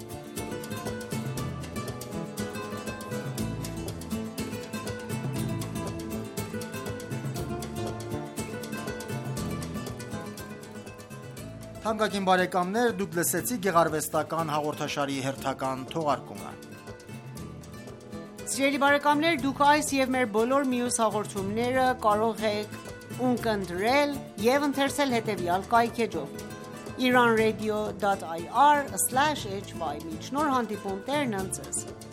Speaker 6: Թանկագին բարեկամներ, դուք լսեցիք գեղարվեստական հաղորդաշարի հերթական թողարկումը։
Speaker 5: Սիրելի բարեկամներ, դուք այս և մեր բոլոր մյուս հաղորդումները կարող եք ունկնդրել և ընթերցել հետևյալ կայքէջով՝ իրանradio dot i r slash h y։ Մինչ նոր հանդիպում, Տերն ընդ ձեզ։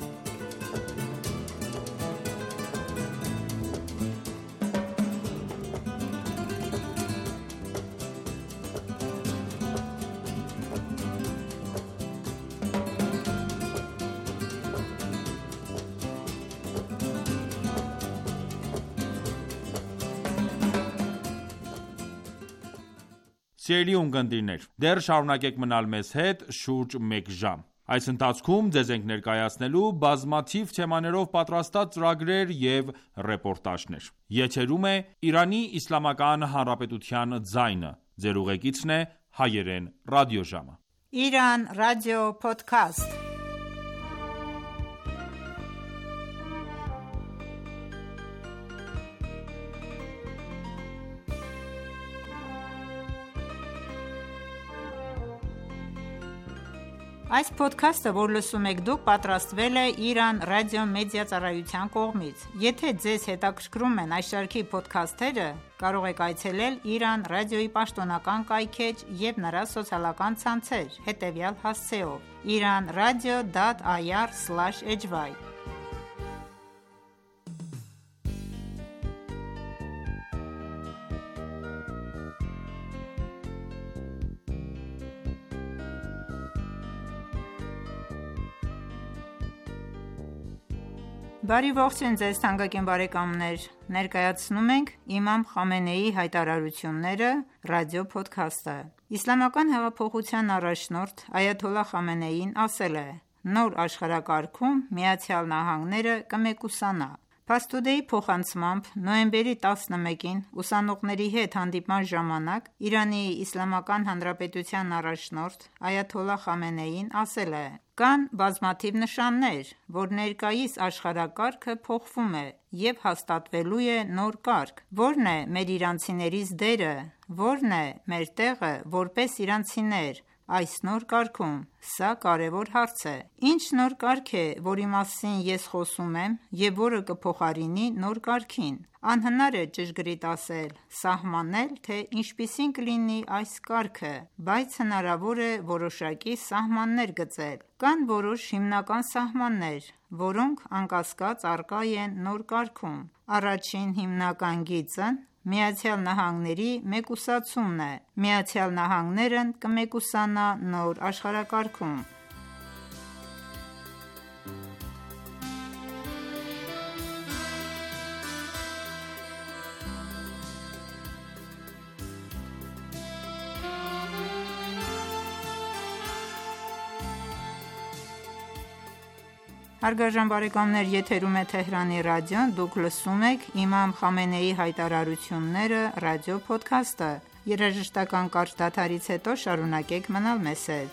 Speaker 4: Սիրելի ունկնդիրներ, դեռ շարունակեք մնալ մեզ հետ շուրջ մեկ ժամ։ Այս ընթացքում ձեզ ենք ներկայացնելու բազմաթիվ թեմաներով պատրաստած ծրագրեր և ռեպորտաժներ։ Եթերում է Իրանի Իսլամական Հանրապետության ձայնը։ Ձեր ուղեկիցն է Հայերեն ռադիոժամը։
Speaker 1: Իրան ռադիո փոդքասթ։ Այս փոդքասթը, որ լսում եք դուք, պատրաստվել է Իրան ռադիո մեդիա ծառայության կողմից։ Եթե ձեզ հետաքրքրում են այս շարքի փոդքասթերը, կարող եք այցելել Իրան ռադիոյի պաշտոնական կայքէջ և նրա սոցիալական ցանցեր հետևյալ հասցեով՝ իրանradio dot i r slash h y։ Բարի ողջույն ձեզ թանկագին բարեկամներ, ներկայացնում ենք իմամ Խամենեիի հայտարարությունները ռադիո փոդքասթը։ Իսլամական հեղափոխության առաջնորդ Այաթոլլահ Խամենեին ասել է. նոր աշխարհակարգում Միացյալ Նահանգները կմեկուսանա։ Փաստուդեի փոխանցմամբ նոյեմբերի տասնմեկին ուսանողների հետ հանդիպման ժամանակ Իրանի Իսլամական Հանրապետության առաջնորդ Այաթոլլահ Խամենեին ասել է. «Կան բազմաթիվ նշաններ, որ ներկայիս աշխարհակարգը փոխվում է և հաստատվելու է նոր կարգ։ Ո՞րն է մեր իրանցիներիս դերը, ո՞րն է մեր տեղը որպես իրանցիներ այս նոր կարգում։ Սա կարևոր հարց է։ Ինչ նոր կարգ է, որի մասին ես խոսում եմ և որը կփոխարինի նոր կարգին։ Անհնար է ճշգրիտ ասել, սահմանել, թե ինչպիսին կլինի այս կարգը, բայց հնարավոր է որոշակի սահմաններ գծել։ Կան որոշ հիմնական սահմաններ, որոնք անկասկած առկա են նոր կարգում։ Առաջին հիմնական գիծը Միացյալ Նահանգների մեկուսացումն է։ Միացյալ Նահանգներն կմեկուսանա նոր աշխարհակարգում»։ Հարգարժան բարեկամներ, եթերում է Թեհրանի ռադիոն, դուք լսում եք Իմամ Խամենեի հայտարարությունները ռադիո փոդքասթը։ Երաժշտական կարճ դադարից հետո շարունակենք մնալ մեզ հետ։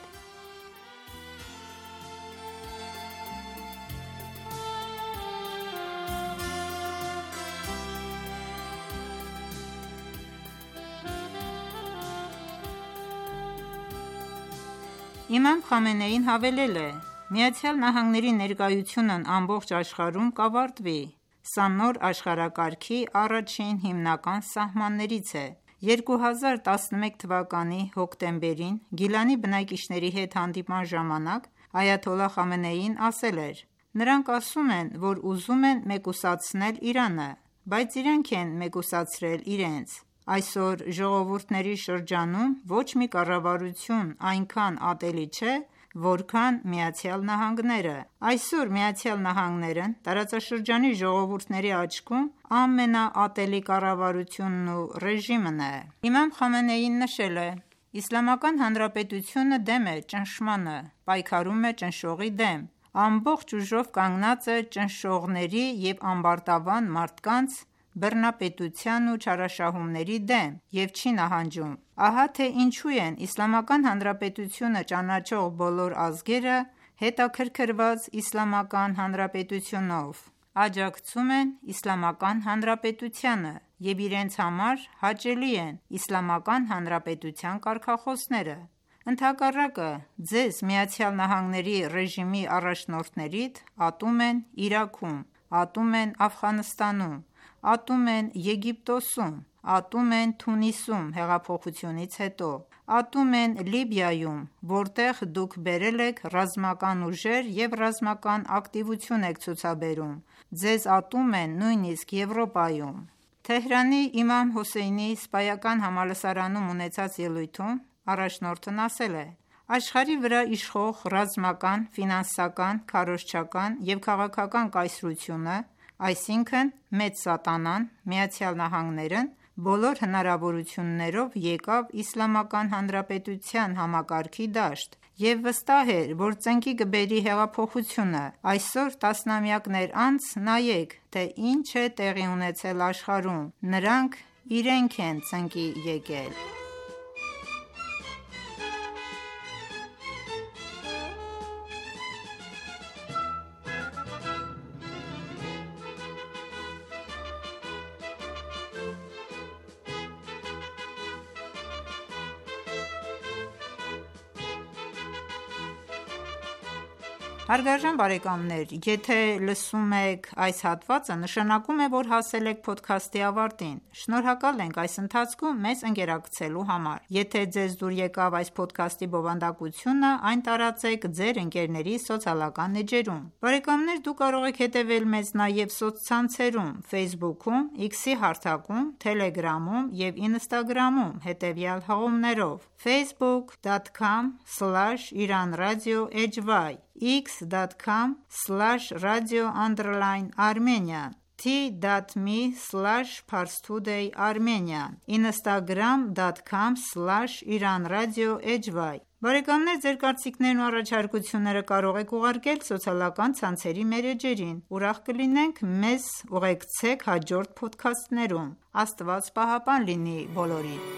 Speaker 1: Իմամ Խամենեին հավելել է. «Միացյալ Նահանգների ներկայությունն ամբողջ աշխարհում կավարտվի։ Սա նոր աշխարհակարգի առաջին հիմնական սահմաններից է»։ երկու հազար տասնմեկ թվականի հոկտեմբերին Գիլանի բնակիչների հետ հանդիպման ժամանակ Այաթոլլահ Խամենեին ասել էր. «Նրանք ասում են, որ ուզում են մեկուսացնել Իրանը, բայց իրենք են մեկուսացրել իրենց։ Այսօր ժողովուրդների շրջանում ոչ մի կառավարություն այնքան ատելի չէ, որքան Միացյալ Նահանգները։ Այսօր Միացյալ Նահանգներն տարածաշրջանի ժողովուրդների աչքում ամենաատելի կառավարությունն ու ռեժիմն է»։ Իմամ Խամենեին նշել է. «Իսլամական Հանրապետությունը դեմ է ճնշմանը, պայքարում է ճնշողի դեմ, ամբողջ ուժով կանգնած է ճնշողների և ամբարտավան մարդկանց բռնապետության ու չարաշահումների դեմ և չի նահանջում։ Ահա թե ինչու են Իսլամական Հանրապետությունը ճանաչող բոլոր ազգերը հետաքրքրված Իսլամական Հանրապետությունով, աջակցում են Իսլամական Հանրապետությանը և իրենց համար հաճելի են Իսլամական Հանրապետության կարգախոսները։ Ընդհակառակը, ձեզ Միացյալ Նահանգների ռեժիմի առաջնորդներիդ ատում են Իրաքում, ատում են Աֆղանստանում, ատում են Եգիպտոսում, ատում են Թունիսում հեղափոխությունից հետո, ատում են Լիբիայում, որտեղ դուք բերել եք ռազմական ուժեր և ռազմական ակտիվություն եք ցուցաբերում, ձեզ ատում են նույնիսկ Եվրոպայում»։ Թեհրանի Իմամ Հոսեյնի սպայական համալսարանում ունեցած ելույթում առաջնորդն ասել է. «Աշխարհի վրա իշխող ռազմական, ֆինանսական, քարոզչական և քաղաքական կայսրությունը, այսինքն մեծ սատանան, Միացյալ Նահանգներն, բոլոր հնարավորություններով եկավ Իսլամական Հանրապետության համակարգի դաշտ և վստահ էր, որ ծնկի կբերի հեղափոխությունը։ Այսօր տասնամյակներ անց նայեք, թե ինչ է տեղի ունեցել աշխարհում։ Նրանք իրենք են ծնկի եկել»։ Հարգարժան բարեկամներ, եթե լսում եք այս հատվածը, նշանակում է, որ հասել եք փոդքասթի ավարտին։ Շնորհակալ ենք այս ընթացքում մեզ ընկերակցելու համար։ Եթե ձեզ դուր եկավ այս փոդքասթի բովանդակությունը, այն տարածեք ձեր ընկերների սոցիալական էջերում։ Բարեկամներ, դուք կարող եք հետևել մեզ նաև սոցցանցերում՝ Facebook-ում, X-ի հարթակում, Telegram-ում և Instagram-ում հետևյալ հղումներով՝ facebook dot com slash iran radio hy, x dot com slash radio underline armenian, t.me slash parstoday armenian, instagram dot com slash iranradio.hy Բարեկամներ, ձեր կարծիքներն ու առաջարկությունները կարող եք ուղարկել սոցիալական ցանցերի մեր էջերին։ Ուրախ կլինենք մեզ ուղեկցեք հաջորդ փոդքասթներում։ Աստված պահապան լինի բոլորիդ։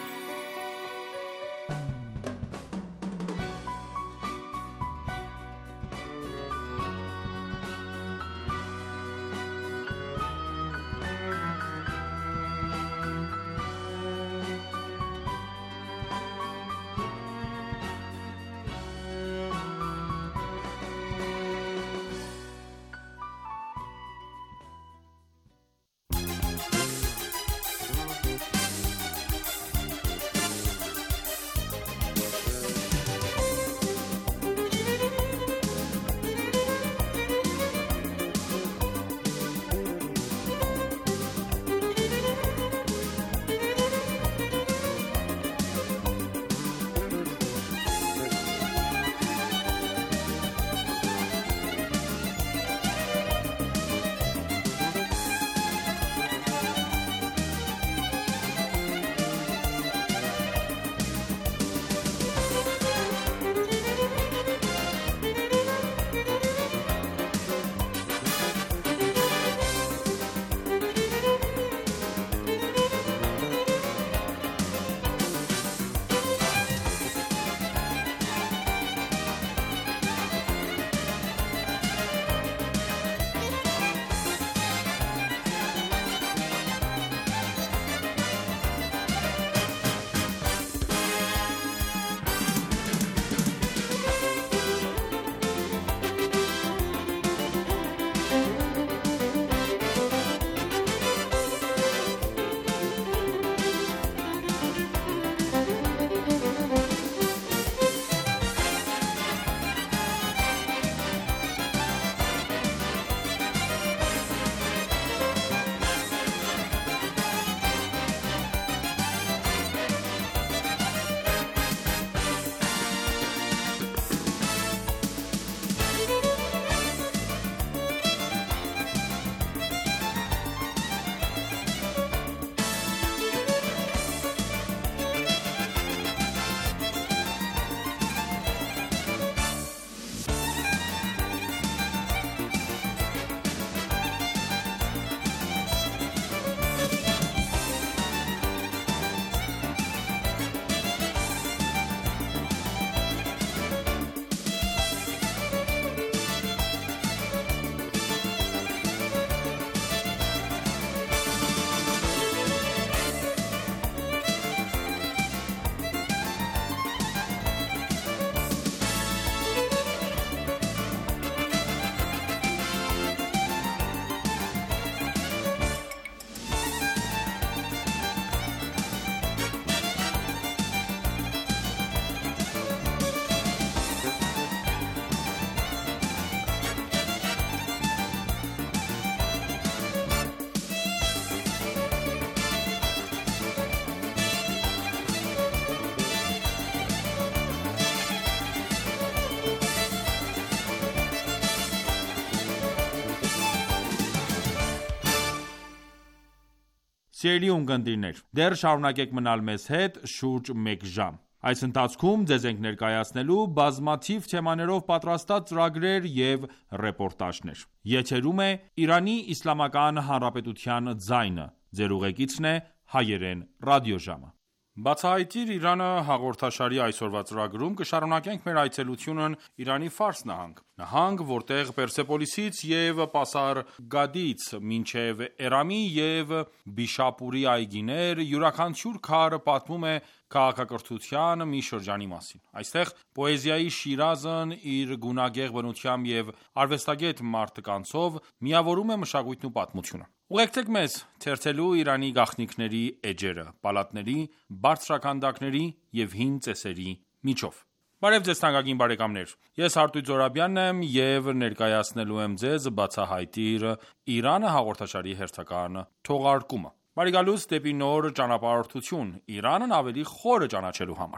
Speaker 4: Սիրելի ունկնդիրներ, դեռ շարունակեք մնալ մեզ հետ շուրջ մեկ ժամ։ Այս ընթացքում ձեզ ենք ներկայացնելու բազմաթիվ թեմաներով պատրաստած ծրագրեր և ռեպորտաժներ։ Եթերում է Իրանի Իսլամական Հանրապետության ձայնը։ Ձեր ուղեկիցն է Հայերեն ռադիոժամը։ Բացահայտիր Իրանը հաղորդաշարի այսօրվա ծրագրում կշարունակենք մեր այցելությունն Իրանի Ֆարս նահանգ, նահանգ, որտեղ Պերսեպոլիսից և Պասարգադից մինչև Էրամի և Բիշապուրի այգիներ յուրաքանչյուր քար պատմում է քաղաքակրթության մի շրջանի մասին։ Այստեղ պոեզիայի Շիրազն իր գունագեղ բնությամբ և արվեստագետ մարդկանցով միավորում է մշակույթն ու պատմությունը։ Ուղեկցեք մեզ թերթելու Իրանի գաղտնիքների էջերը, պալատների, բարձրաքանդակների և հին ծեսերի միջով։ Բարև ձեզ թանկագին բարեկամներ, ես Արտույտ Զորաբյանն եմ և ներկայացնելու եմ ձեզ բացահայտիր Իրանը հաղորդաշարի հերթական թողարկումը։ Բարի գալուստ դեպի նոր ճանապարհորդություն Իրանն ավելի խորը ճանաչելու համար։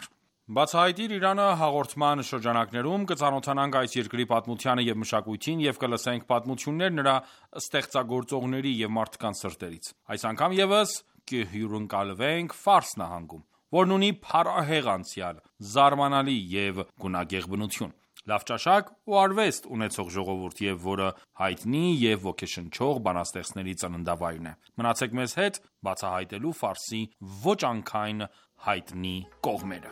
Speaker 4: Բացահայտիր Իրանը հաղորդման շրջանակներում կծանոթանանք այս երկրի պատմությանը և մշակույթին և կլսենք պատմություններ նրա ստեղծագործողների և մարդկանց սրտերից։ Այս անգամ ևս կհյուրընկալվենք Ֆարս նահանգում, որն ունի փառահեղ անցյալ, զարմանալի և գունագեղ բնություն, լավ ճաշակ ու արվեստ ունեցող ժողովուրդ և որը հայտնի և ոգեշնչող բանաստեղծների ծննդավայրն է։ Մնացեք մեզ հետ բացահայտելու Ֆարսի ոչ այնքան հայտնի կողմերը։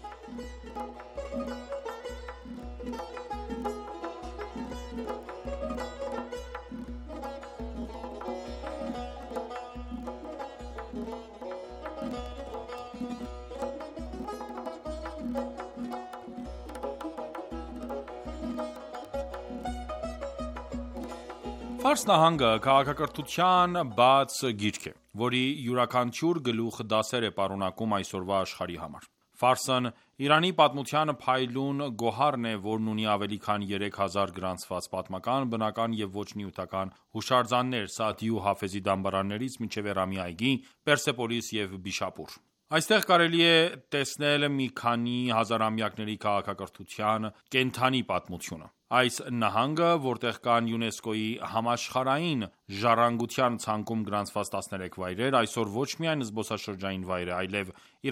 Speaker 4: Ֆարս նահանգը քաղաքակրթության բաց գիրք է, որի յուրաքանչյուր գլուխ դասեր է պարունակում այսօրվա աշխարհի համար։ Ֆարսն Իրանի պատմության փայլուն գոհարն է, որն ունի ավելի քան երեք հազար գրանցված պատմական, բնական և ոչ նյութական հուշարձաններ՝ Սաադի ու Հաֆեզի դամբարաններից մինչև Էրամի այգի, Պերսեպոլիս և Բիշապուր։ Այստեղ կարելի է տեսնել մի քանի հազարամյակների քաղաքակրթության կենդանի պատմությունը։ Այս նահանգը, որտեղ կան ՅՈՒՆԵՍԿՕ-ի համաշխարհային ժառանգության ցանկում գրանցված տասներեք վայրեր, այսօր ոչ միայն զբոսաշրջային վայր է, այլև